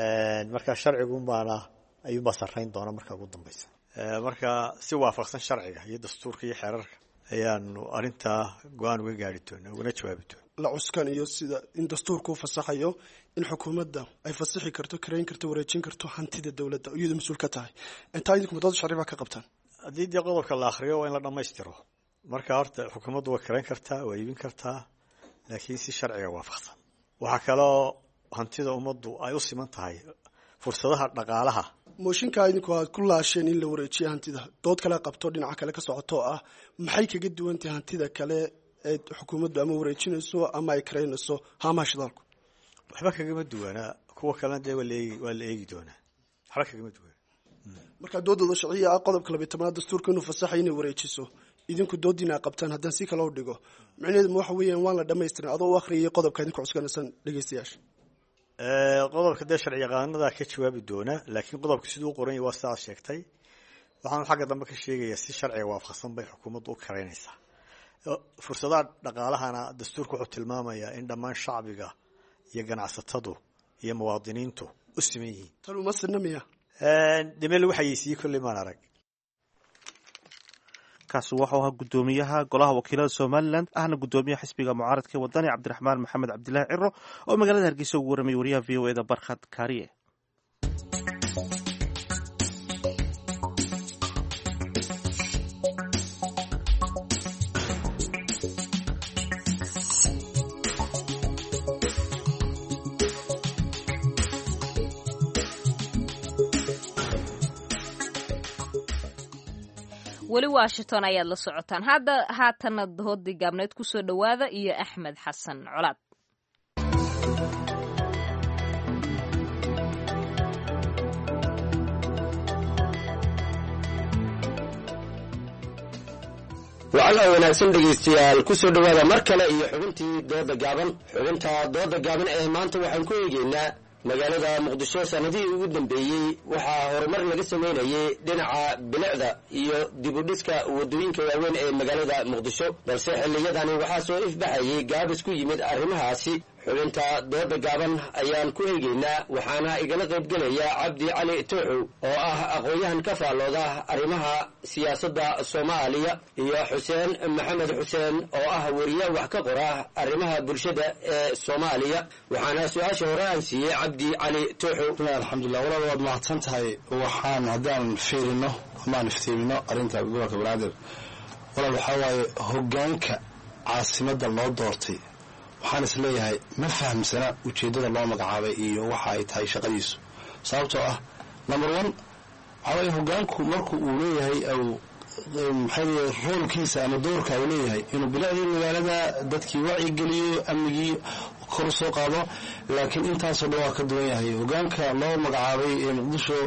marka sharcigunbaana ayuunbaa sarrayn doona marka ugu dambaysa marka si waafaqsan sharciga iyo dastuurka iyo xeerarka ayaanu arrintaa go-aan uga gaari doonaa ugana jawaabi doona la cuskan iyo sida in dastuurku u fasaxayo in xukuumadda ay fasixi karto karayn karto wareejin karto hantida dowladda iyadoo mas-uul ka tahay intaa idinku muddada sharci baa ka qabtaan haddii dee qodobka la akhriyo waa in la dhammaystiro marka horta xukuumaddu way karayn kartaa waa iibin kartaa laakiin si sharciga waafaqsan waxaa kaloo hantida ummaddu ay u siman tahay fursadaha dhaqaalaha mooshinkaa idinku aad ku laasheen in la wareejiyo hantida dood kale qabto dhinaca kale ka socoto ah maxay kaga duwan tahay hantida kale ee xukuumaddu ama wareejinayso ama ay karaynayso haamaha shidaalku waxba kagama duwanaa kuwa kalena dee waa la eegi doonaa waxba kagama duwana markaa doodooda sharciya ah qodobka 12 dastuurka inuu fasaxay inay wareejiso idinku doodiina qabtaan haddaan si kale u dhigo macnaheedu waxa weeyaan waan la dhamaystirin adoo u akhriyay qodobka idinku cuskanaysan dhageystayaasha qodobka dee sharci yaqaanada ka jawaabi doona laakiin qodobka siduu u qoran yahay waa sidaad sheegtay waxaan xagga dambe ka sheegayaa si sharciga waafaqsan bay xukuumaddu u karaynaysaa fursadaha dhaqaalahana dastuurka wuxuu tilmaamayaa in dhammaan shacbiga iyo ganacsatadu iyo muwaadiniintu u siman yihiin tan uma sinamiya deme lagu xayeysiiyey kolley maan arag kaasi wuxuu ahaa gudoomiyaha golaha wakiilada somalilan ahna gudoomiyaha xisbiga mucaaradka ee wadani cabdiraxmaan maxamed cabdilaahi ciro oo magaalada hargeysa ugu warramay wariyaha v o eda barkhad kaariye weli washington ayaad la socotaan haatana doodii gaabneed kusoo dhowaada iyo axmed xasan colaad wacala wanaagsan dhegaystayaal kusoo dhowaada mar kale iyo xubintii dooda gaaban xubinta dooda gaaban ee maanta waxaan ku eegeynaa magaalada muqdisho sanadihii ugu dambeeyey waxaa horumar laga sameynayay dhinaca bilicda iyo dibudhiska wadooyinka waaweyn ee magaalada muqdisho balse xilliyadani waxaa soo ifbaxayay gaabis ku yimid arrimahaasi xubinta dooda gaaban ayaan ku eegeynaa waxaana igala qaybgelaya cabdi cali tooxow oo ah aqoon-yahan ka faallooda arrimaha siyaasadda soomaaliya iyo xuseen maxamed xuseen oo ah wariye wax ka qora arrimaha bulshada ee soomaaliya waxaana su-aasha hore aan siiyey cabdi cali tooxow alxamdulilah walaal waad mahadsan tahay waxaan haddaan fiirino amaan iftiimino arrinta gobolka banaadir walaal waxaa waaye hogaanka caasimadda loo doortay waxaan is leeyahay ma fahamsana ujeeddada loo magacaabay iyo waxa ay tahay shaqadiisu sababtoo ah number one waxaa waye hogaanku marku uu leeyahay maxay roolkiisa ama doorka uu leeyahay inuu bilicdii magaalada dadkii wacyigeliyo amnigii kor u soo qaado laakiin intaasoo dhan waa ka duwan yahay hogaanka loo magacaabay ee muqdisho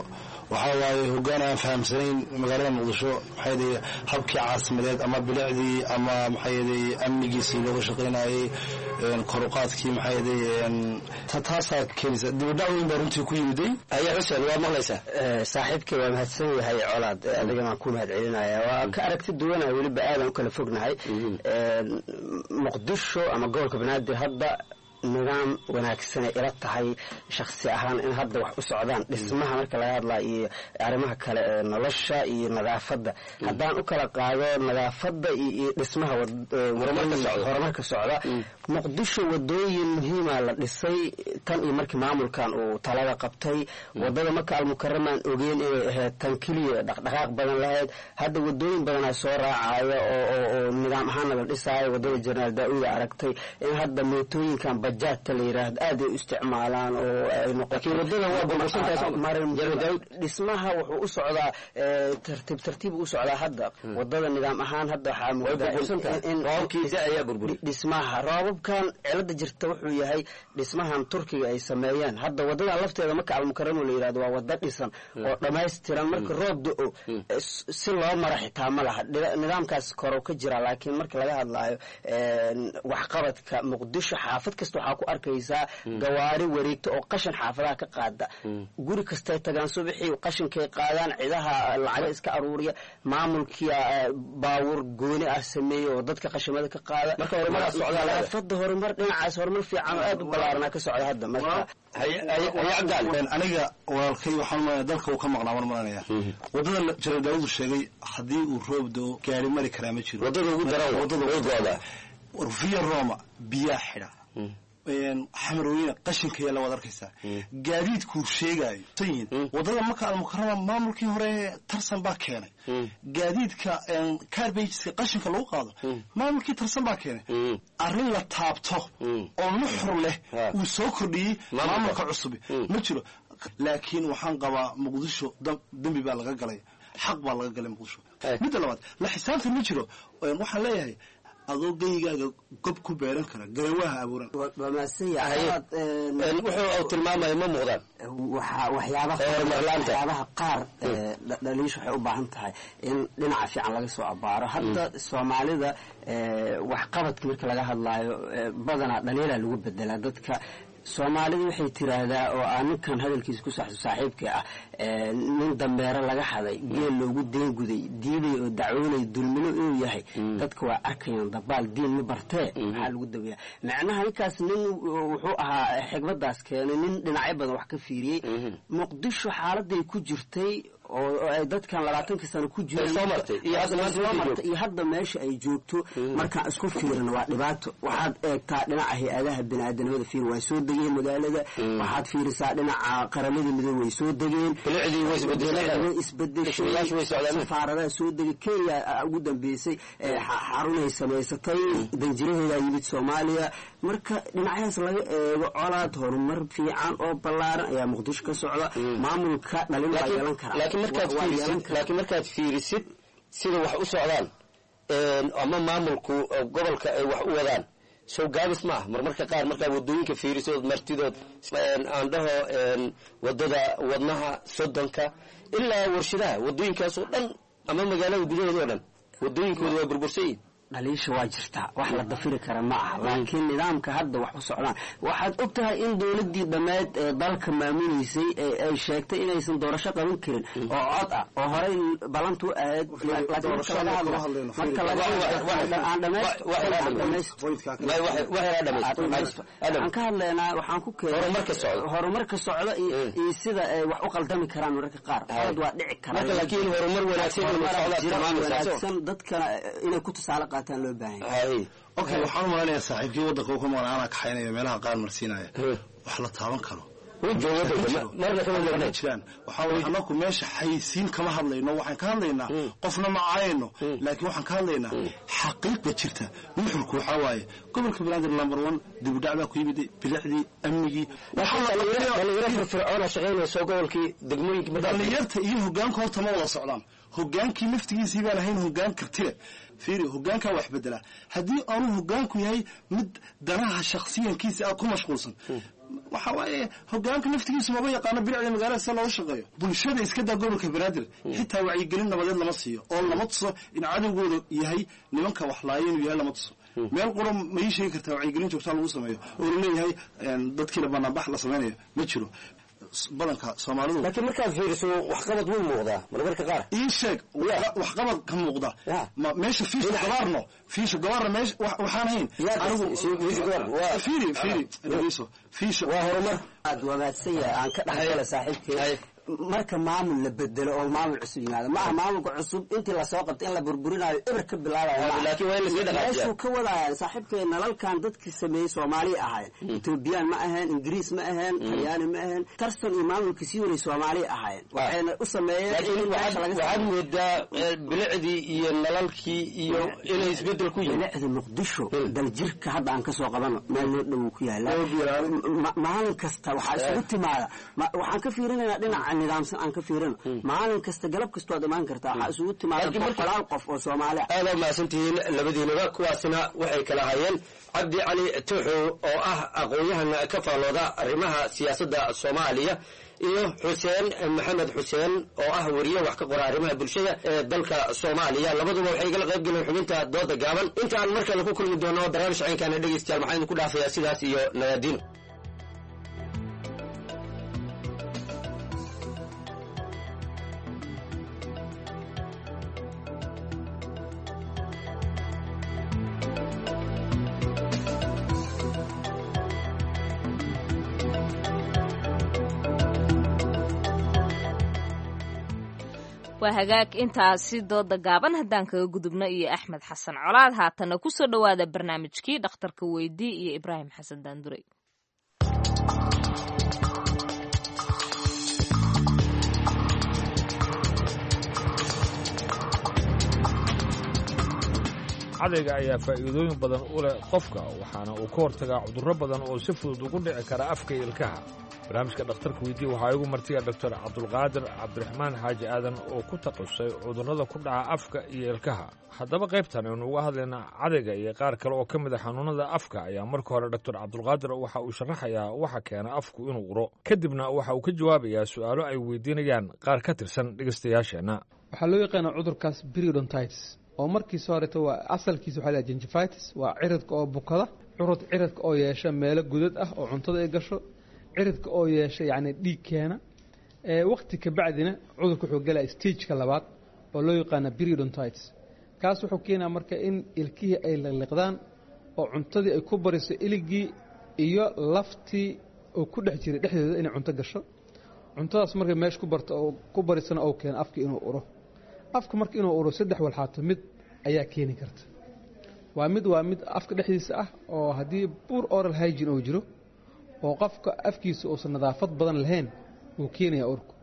waxaa waaye hoggaan aan fahamsanayn magaalada muqdisho maxay yidhi habkii caasimadeed ama bilicdii ama maxay yidhi amnigiisii looga shaqaynayay koruqaadkii maxay yidhi taasaa keenaysa dibadhac weyn baa runtii ku yimiday. ayaa xuseen waa maqlaysaa saaxiibkay waa mahadsan yahay colaad adigana waan ku mahad celinaya waa ka aragti duwanaya weliba aadan u kala fognahay muqdisho ama gobolka banaadir hadda nidaam wanaagsanay ila tahay shakhsi ahaan in hadda wax u socdaan dhismaha marka laga hadlaa iyo arrimaha kale ee nolosha iyo nadaafadda haddaan u kala qaado nadaafadda iyo dhismaha horumarka socda muqdisho wadooyin muhiima la dhisay tan iyo markii maamulkan uu talada qabtay wadada Maka al-Mukarramaan ogeyn inay ahayd tan keliya dhaqdhaqaaq badan lahayd hadda wadooyin badanaa soo raacaya oo nidaam ahaan la dhisaayo wadada Jeneraal Daawud aragtay in hadda mootooyinkan bajaajta la yiraahdo aad ay u isticmaalaan oo ay noqotay wadada waa burbursantaas marin dhismaha wuxuu u socdaa tartiib u socdaa hadda wadada nidaam ahaan hadda waxaa muuqda in roobkiisa ayaa burburay dhismaha roobabkan cilada jirta wuxuu yahay dhismahan Turkiga ay sameeyeen hadda wadada lafteeda Maka al-Mukarramaan la yiraahdo waa wada dhisan oo dhameystiran marka roob da'o si loo maro xitaa ma laha nidaamkaas kor ka jira laakiin marka laga hadlaayo wax qabadka Muqdisho xaafad kasta waxaa ku arkaysaa gawaari wareegto oo qashin xaafadaha ka qaada guri kasta tagaan subaxii qashinkay qaadaan ciidaha lacag iska aruuriya maamulkii baawur gooni ah sameeyo oo dadka qashimada ka qaada marka horumar socda laafada horumar dhinacaas horumar fiican oo aad u ballaaran ka socda hadda marka aniga walaalkay waxaan dalka uu ka maqnaa marmaranaya wadada Jeneraal Daawud sheegay haddii uu roob doo gaari mari karaa ma jiro wadada ugu daran wadada ugu gooda warfiya Roma biya xira xamarooyina qashinka la wada arkaysaa gaadiidku sheegayo tayin wadada Maka al-Mukarramaan maamulkii hore tarsan baa keenay gaadiidka carbageska qashinka lagu qaado maamulkii tarsan baa keenay arrin la taabto oo nuxur leh uu soo kordhiyay maamulka cusub ma jiro laakiin waxaan qabaa Muqdisho dambi baa laga galay xaq baa laga galay Muqdisho mid labaad la xisaabtan ma jiro waxaan leeyahay adoo geygaaga gob ku beeran kara gawaha abuuran wuxuu tilmaamay ma muuqdaan waxyaabaha qaar dhaliish waxay u baahan tahay in dhinaca fiican laga soo abaaro hadda Soomaalida wax qabadka marka laga hadlaayo badanaa dhaliila lagu bedelaa dadka Soomaalidu waxay tiraahdaa oo aankan hadalkiisa ku saxso saaxiibka ah nin dambeera laga haday geel loogu deen guday diiday oo dacwoonay dulmino inuu yahay dadka waa arkayaan dabaal diin ma bartee waxa lagu daweeyaa macnaha ninkaas nin wuxuu ahaa xigmadaas keenay nin dhinacyo badan wax ka fiiriyay Muqdisho xaaladay ku jirtay oo ay dadkan 20 sano ku jireen iyo hadda meesha ay joogto marka isku fiirino waa dhibaato waxaad eegtaa dhinaca hay'adaha bini'aadanimada fiir way soo dageen magaalada waxaad fiirisaa dhinaca qaramada midoobay way soo dageen bilicdii way isbedeshay safaaradaha soo dagay Kenya ugu dambeysay xarunay samaysatay danjiraheeda yimid Soomaaliya marka dhinacaas laga eego colaad horumar fiican oo ballaaran ayaa Muqdisho ka socda maamulka dhalin waa yeelan kara laakiin markaad fiirisid sida wax u socdaan ama maamulku gobolka ay wax u wadaan soo gaabis ma marmarka qaar marka wadooyinka fiirisood martidood aan dhaho wadada wadnaha Sodonka ilaa warshadaha wadooyinkaas oo dhan ama magaalada gudaheeda oo dhan wadooyinkooda waa burbursay dhaliisha waa jirta wax la dafiri kara ma aha laakiin nidaamka hadda wax u socdaan waxaad ogtahay in dawladii dhameed ee dalka maamuleysay ay sheegtay inaysan doorasho qaban karin oo cod ah oo horey balantu aad aan ka hadlaynaa waxaan ku keenay horumarka socda iyo sida ay wax u qaldami karaan mararka qaar cod waa dhici kara laakiin horumar wanaagsan dadka inay ku tusaale loo baahan yahay okay waxaan maaleeyaa saaxiibkii wadanka ku maqan ana ka xaynayo meelaha qaar marsiinaya wax la taaban karo marna kama leeyahay jiraan waxaan ku meesha xayisiin kama hadlayno waxaan ka hadlaynaa qofna ma caayno laakiin waxaan ka hadlaynaa xaqiiqda jirta nuxurku waxa waaye gobolka Banaadir number 1 dib u dhac baa ku yimid bilicdii amnigii waxa la firfircoona shaqeynayso gobolkii degmooyinka dhalinyarta iyo hoggaanka horta ma wada socdaan hoggaankii laftigiisii baan ahayn hoggaan kartile fiiri hoggaanka wax bedela haddii aanu hoggaanku yahay mid danaha shakhsiyankiisa ku mashquulsan waxa waaye hogaanka naftigiisu maba yaqaano bilicda magaalada sida looga shaqeeyo bulshada iska daa gobolka banaadir xitaa wacyigelin nabadeed lama siiyo oo lama tuso in cadowgooda yahay nimanka waxlaaya inuu yahay lama tuso meel qura ma ii sheegi kartaa wacyigelin joogtaa lagu sameeyo oo laleeyahay dadkiina banaanbax la samaynayo ma jiro badanka Soomaalidu laakiin markaad fiiriso waxqabad wuu muuqdaa marmarka qaar ii sheeg waxqabad ka muuqda meesha fiisha gabarna meesha waxaan hayn anigu fiisha waa horumar aad wanaagsan yahay aan ka dhaxla saaxiibkay marka maamul la bedelo oo maamul cusub yimaado ma aha maamulka cusub intii la soo qabtay in la burburinayo eber ka bilaabayo laakiin waa in la dhaqaajiyo ka wadayaan saaxiibkay nalalkan dadkii sameeyay Soomaali ahaayeen Ethiopian ma ahayn Ingiriis ma ahayn Talyaani ma ahayn tarsan iyo maamulka sii waray Soomaali ahaayeen waxayna u sameeyeen in waxaad moodaa bilicdii iyo nalalkii iyo inay isbedel ku yihiin bilicda Muqdisho dal jirka hadda aan ka soo qabano meel loo dhow ku yahay maalin kasta waxa isugu timaada waxaan ka fiirinaynaa dhinaca nidaamsan aan ka fiirino maalin kasta galab kasta waad imaan kartaa waxa isugu timaada boqolaal qof oo Soomaali ah aad ma santiin labadiinaba kuwaasina waxay kala hayeen Cabdi Cali Tuxu oo ah aqoonyahan ka faalooda arrimaha siyaasadda Soomaaliya iyo Xuseen Maxamed Xuseen oo ah wariye wax ka qora arrimaha bulshada ee dalka Soomaaliya labaduba waxay kala qayb galeen xubinta dooda gaaban inta aan markale ku kulmi doono barnaamij caynkan dhageystayaal waxaan ku dhaafayaa sidaas iyo nabadgelyo waa hagaag intaasi dooda gaaban haddaan kaga gudubno iyo Axmed Xasan Colaad haatana ku soo dhawaada barnaamijkii dhakhtarka weydii iyo Ibraahim Xasan Daanduray cadayga ayaa faa'iidooyin badan u leh qofka waxaana uu ka hortagaa cudurro badan oo si fudud ugu dhici kara afka iyo ilkaha barnaamijka dhakhtarka weydii waxaa igu martiya doctor cabdulqaadir cabdiraxmaan xaaji aadan oo ku takhasusay cudurrada ku dhaca afka iyo ilkaha haddaba qaybtan aynu uga hadlaynaa cadayga iyo qaar kale oo ka mid a xanuunnada afka ayaa marka hore doctor cabdulqaadir waxa uu sharaxayaa waxa keena afku inuu uro kadibna waxa uu ka jawaabayaa su'aalo ay weydiinayaan qaar ka tirsan dhegaystayaasheenna waxaa loo yaqaanaa cudurkaas periodontitis oo markiisa horeeto waa asalkiisa waxaa la gingivitis waa ciridka oo bukada curud ciridka oo yeesha meelo gudad ah oo cuntada ay gasho ciridka oo yeesha yacni dhiig keena waqti ka bacdina cudurka wuxuu galaa stageka labaad oo loo yaqaana periodontitis kaas wuxuu keenaa marka in ilkihii ay liqliqdaan oo cuntadii ay ku bariso iligii iyo laftii oo ku dhex jiray dhexdeeda inay cunto gasho cuntadaas markay meesha ku barto oo ku barisana oo keena afka inuu uro afka marka inuu uro saddex walxaato mid ayaa keeni karta waa mid afka dhexdiisa ah oo haddii poor oral hygiene uu jiro oo qofka afkiisa uusan nadaafad badan lahayn uu keenaya urku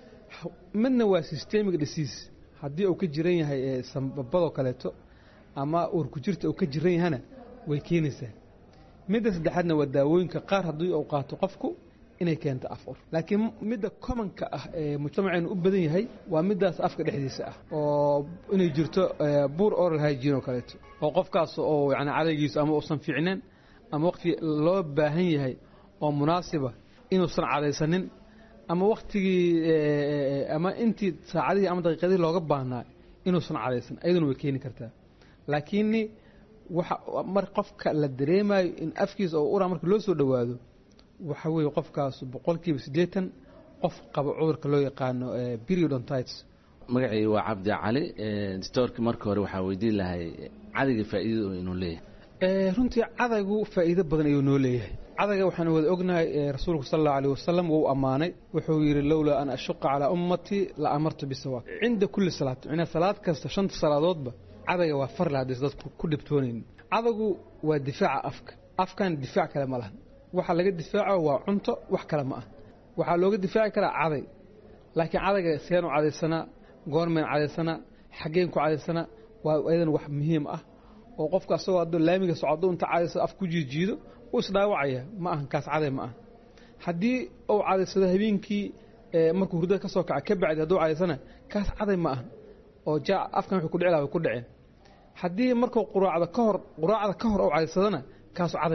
midna waa systemic disease haddii uu ka jiran yahay sambabadoo kaleeto ama uurku jirta uu ka jiran yahana way keenaysaa midda saddexaadna waa daawooyinka qaar haddii uu qaato qofku inay keento af ur laakiin midda commonka ah ee mujtamaceenu u badan yahay waa middaas afka dhexdiisa ah oo inay jirto poor oral hygiene oo kaleeto oo qofkaas oo yacni cadaygiisu ama uusan fiicneen ama waqti loo baahan yahay oo munaasiba inuusan cadaysanin ama waqtigii ama intii saacadihii ama daqiiqadihii looga baahnaa inuusan cadaysan ayaduna way keeni kartaa laakiin waxa mar qofka la dareemayo in afkiisa oo ura marka loo soo dhowaado waxa weeye qofkaas 80% qof qaba cudurka loo yaqaano periodontitis magacay waa Cabdi Cali doctorka marka hore waxa weydiin lahay cadayga faa'iido inuu leeyahay runtii cadaygu faa'iido badan ayuu noo leeyahay cadayga waxaan wada ognahay rasuulku sallallahu alayhi wasallam uu amaanay wuxuu yiri lawla an ashqa ala ummati la amartu bisawak inda kulli salaat ina salaad kasta shanta salaadoodba cadayga waa far lahayd dadku ku dhibtoonayn cadaygu waa difaaca afkan difaac kale ma lahan waxa laga difaaco waa cunto wax kale ma ah waxa looga difaaci karaa caday laakiin cadayga seen u cadaysana goormeen cadaysana xageen ku cadaysana waa aydan wax muhiim ah oo qofka asoo hadda laamiga socdo inta cadayso af ku jiijiido uu isdhaawacaya ma ahan kaas caday ma ah haddii uu cadaysado habeenkii markuu hurdada ka soo kaca ka bacdi hadduu cadaysana kaas caday ma ah oo afkan wuxuu ku dhici lahaa ku dhaceen haddii markuu quraacda ka hor uu cadaysadana kaas caday ma ah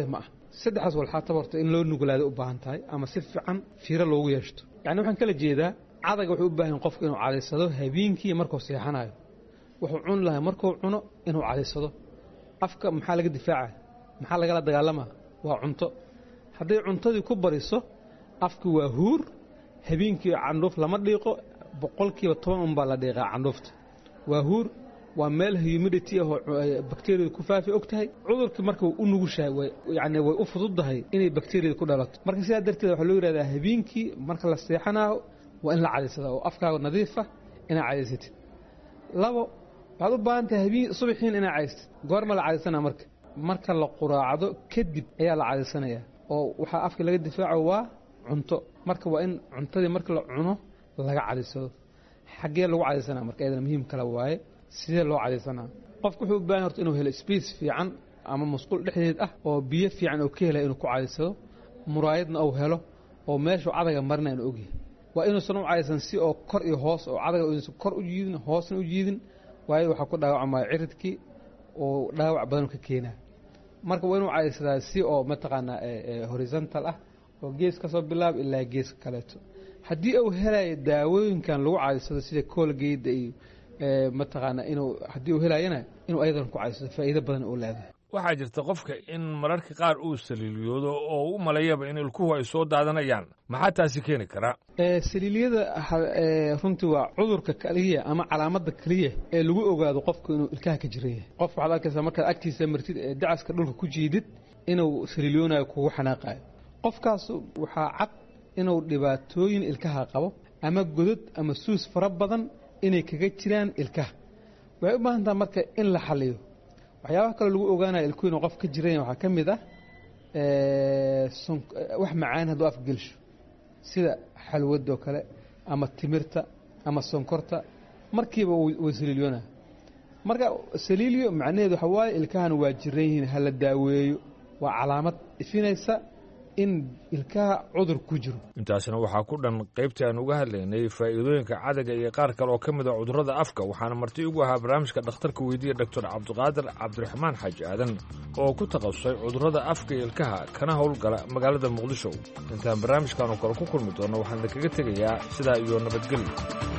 saddexaas walxaataba horta in loo nuglaado u baahan tahay ama si fiican fiiro loogu yeeshto yacni waxaan kala jeedaa cadaga wuxuu u baahan yahay qofku inuu cadaysado habeenkii markuu seexanayo wuxuu cuni lahaa markuu cuno inuu cadaysado afka maxaa laga difaacaa maxaa lagala dagaalamaa waa cunto hadday cuntadii ku bariso afki waa huur habeenkii candhuuf lama dhiiqo 10% unbaa la dhiiqaa candhuufta waa huur waa meel humidity ah oo bacteria ku faafi ogtahay cudurka marka uu nugushahay yani way u fududahay inay bacteria ku dhalato marka sidaa darteed waxa loo yiraahdaa habeenkii marka la seexanayo waa in la cadaysado oo afkaaga nadiif ah ina cadaysatid labo waxaad u baahan tahay habeen subaxiin ina cadaysatid goorma la cadaysanaa marka la quraacdo kadib ayaa la cadaysanayaa oo waxa afka laga difaaco waa cunto marka waa in cuntadii marka la cuno laga cadaysado xagee lagu cadaysanaa marka ayadana muhiim kala waaye sidee loo cadaysanaa qofku wuxuu u baahan horta inuu helo space fiican ama musqul dhexdeed ah oo biyo fiican oo ka helay inuu ku cadaysado muraayadna uu helo oo meesha cadaga marna inuu ogyahay waa inuusan u cadaysan si oo kor iyo hoos oo cadaga inuusan kor u jiidin hoosna u jiidin waayo waxaa ku dhaawacmaya ciridkii oo dhaawac badan ka keenaa marka waa inuu cadaysadaa si oo mataqaanaa horizontal ah oo gees ka soo bilaab ilaa gees kaleeto haddii uu helayo daawooyinkan lagu cadaysado sida Colgate iyo mataqaana inuu haddii uu helayana inuu ayadan ku cadaysado faa'iido badan oo leedahay waxaa jirta qofka in mararka qaar uu saliiliyoodo oo u malayaba in ilkuhu ay soo daadanayaan maxaa taasi keeni kara saliiliyada runtii waa cudurka kaliya ama calaamada kaliya ee lagu ogaado qofku inuu ilkaha ka jiran yahay qof waxaad arkaysaa markaad agtiisa martid dacaska dhulka ku jiidid inuu saliiliyoonayo kugu xanaaqayo qofkaas waxaa cad inuu dhibaatooyin ilkaha qabo ama godad ama suus fara badan inay kaga jiraan ilkaha waxay u baahan tahay marka in la xaliyo waxyaabaha kale lagu ogaanayo ilkuhu inuu qof ka jiran yahay waxaa ka mid ah wax macaan hadduu afka gelsho sida xalwadoo kale ama timirta ama sonkorta markiiba way saliiliyoonaa marka saliiliyo macnaheedu waxa waaye ilkahana waa jiran yihiin ha la daaweeyo waa calaamad ifinaysa in ilkaha cudur ku jiro intaasna waxaa ku dhan qaybtii aan uga hadlaynay faa'iidooyinka cadaga iyo qaar kale oo ka mid a cudurrada afka waxaana marti ugu ahaa barnaamijka dhakhtarka weydiiya doctor cabdiqaadir cabdiraxmaan xaaji aadan oo ku takhasusay cudurrada afka iyo ilkaha kana howlgala magaalada muqdisho intaan barnaamijkan oo kale ku kulmi doono waxaan idinkaga tegayaa sidaa iyo nabadgelyo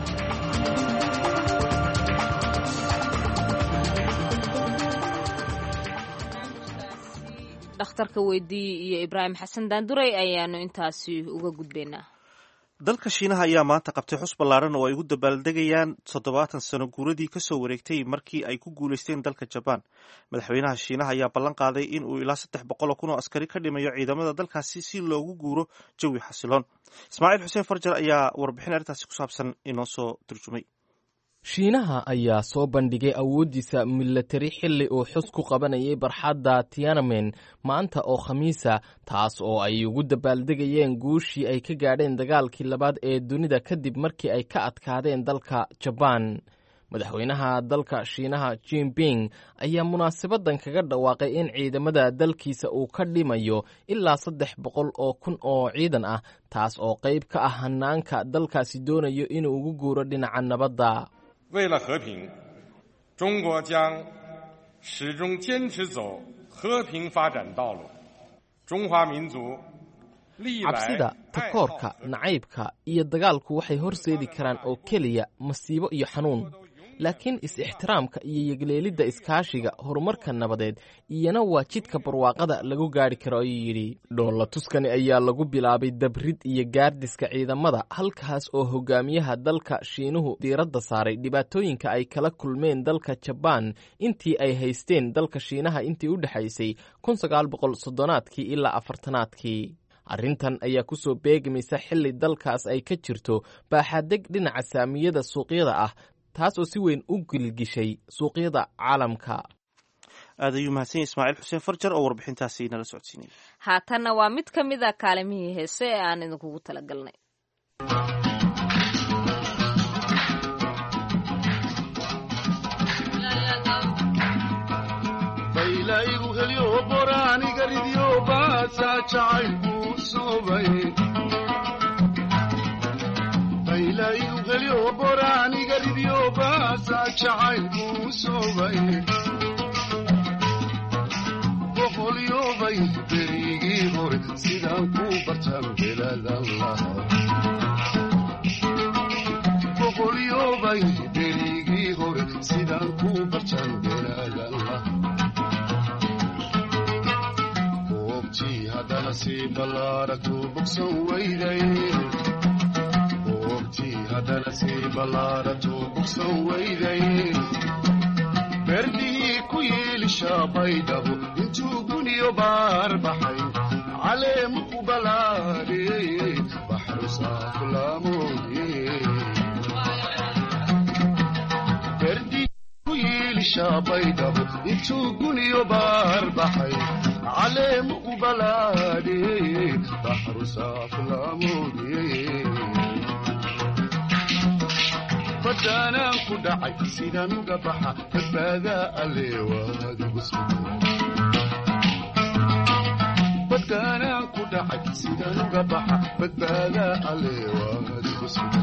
dhakhtarka weydiiye iyo ibraahim xasan daanduray ayaanu intaasi uga gudbaynaa dalka shiinaha ayaa maanta qabtay xus ballaaran oo ay ugu dabaaldegayaan 70 sano guuradii ka soo wareegtay markii ay ku guulaysteen dalka jabaan madaxweynaha shiinaha ayaa ballan qaaday in uu ilaa 300 kun oo askari ka dhimayo ciidamada dalkaasi si loogu guuro jawi xasiloon ismaaciil xuseen farjar ayaa warbixin arrintaasi ku saabsan inoo soo turjumay shiinaha ayaa soo bandhigay awooddiisa milatari xilli uu xus ku qabanayay barxadda tiananmen maanta oo khamiisa taas oo ay ugu dabaaldegayeen guushii ay ka gaadheen dagaalkii labaad ee dunida kadib markii ay ka adkaadeen dalka jabaan madaxweynaha dalka shiinaha jinping ayaa munaasabaddan kaga dhawaaqay in ciidamada dalkiisa uu ka dhimayo ilaa 300 oo kun oo ciidan ah taas oo qayb ka ah hanaanka dalkaasi doonayo inuu ugu guuro dhinaca nabadda 为了和平，中国将始终坚持走和平发展道路。中华民族历来 cabsida takoorka nacaybka iyo dagaalku waxay horseedi karaan oo keliya masiibo iyo xanuun laakiin is-ixtiraamka iyo yegleelidda iskaashiga horumarka nabadeed iyana waa jidka barwaaqada lagu gaadhi karo ayuu yidhi dhoolla tuskani ayaa lagu bilaabay dabrid iyo gaardhiska ciidamada halkaas oo hogaamiyaha dalka shiinuhu diiradda saaray dhibaatooyinka ay kala kulmeen dalka jabaan intii ay haysteen dalka shiinaha intii u dhexaysay 1930kii ilaa 40aadkii arrintan ayaa ku soo beegmaysa xilli dalkaas ay ka jirto baaxadeg dhinaca saamiyada suuqyada ah taas oo si weyn u gilgishay suuqyada caalamka aad ayuu mahadsan yahay ismaaciil xuseen farjar oo warbixintaasi nala socodsiinay haatanna waa mid ka mid a kaalimihii heese ee aan idinkugu talagalnay baylaygu helyo boraaniga ridyo baasa jacaylku soobay baylaygu helyo boraaniga ridyo baasa jacaylku soobay boqolyobay berigi haddana sii ballaaratu bogsan weyday boogtii haddana sii ballaaratu bogsan weyday berdihii ku yiilisha baydhabo intuu guniyo baar baxay caleemu ku balaadhiyey baxru saafulaamoodiyey baydhabo intuu guniyo baar baxay caleemu u balaadhiyey baxru saaflaamoodiyey badaanaan ku dhacay sidaan uga baxa badbaadaa alle waadigu sugan badaanaan ku dhacay sidaan uga baxa badbaadaa alle waadigu sugan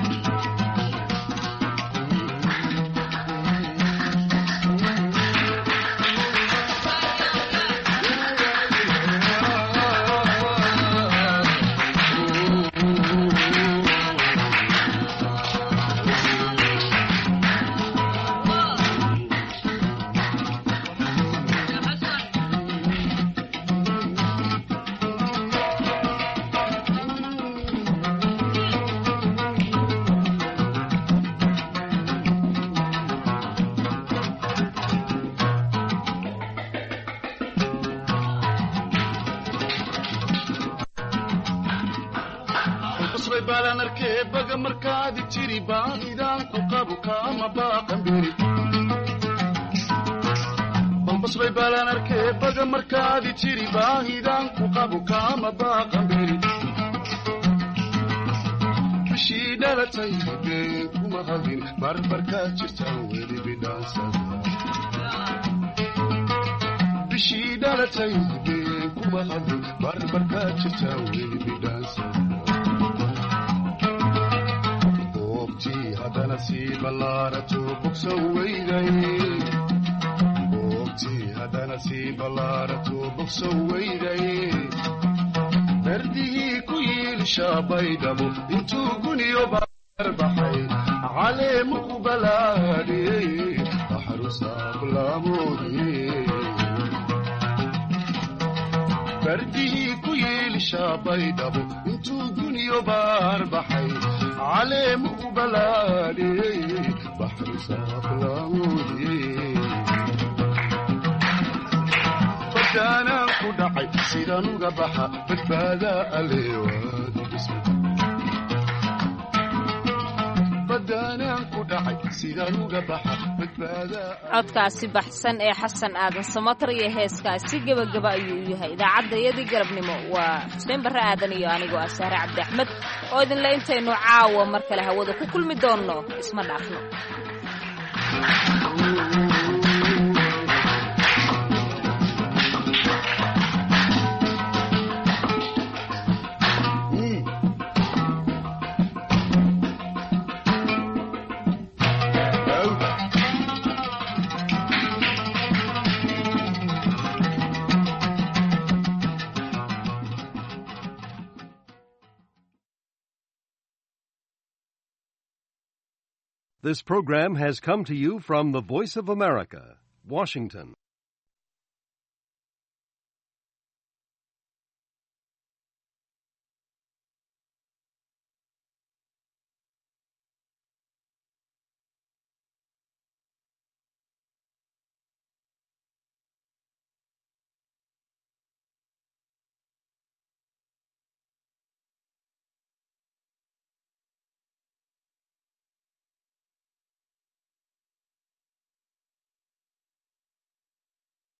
balbasbay baalaan arkee baga markaadi jiri baahidaan ku qabu kaama baaqanberi bishii dhalatay been kuma hadin barbarkaad jirtaan weli bidhaansada bishii dhalatay been kuma hadin barbarkaad jirtaan weli bidhaansada haddana sii ballaaratu bogsan weyday boogtii haddana sii ballaaratu bogsan weyday berdihii ku yiilisha baydhabo intuu guniyo baar baxay caleemu ku balaadhiyey baxru saaflaamoodiyey berdihii ku yiilisha baydhabo intuu guniyo baar baxay caleemu u balaadhiyey baxru saaflaamoodiyey badaanaan ku dhacay sidaan uga baxa badbaadaa alle waadigu sugan badaanaan ku dhacay sidaan uga baxa badbaadaa codkaasi baxsan ee xasan aadan samatar iyo heeskaasi gebagaba ayuu u yahay idaacaddayadii galabnimo waa xuseen barre aadan iyo anigoo ah sahre cabdi axmed oo idinle intaynu caawa mar kale hawada ku kulmi doonno isma dhaafno This program has come to you from the Voice of America, Washington.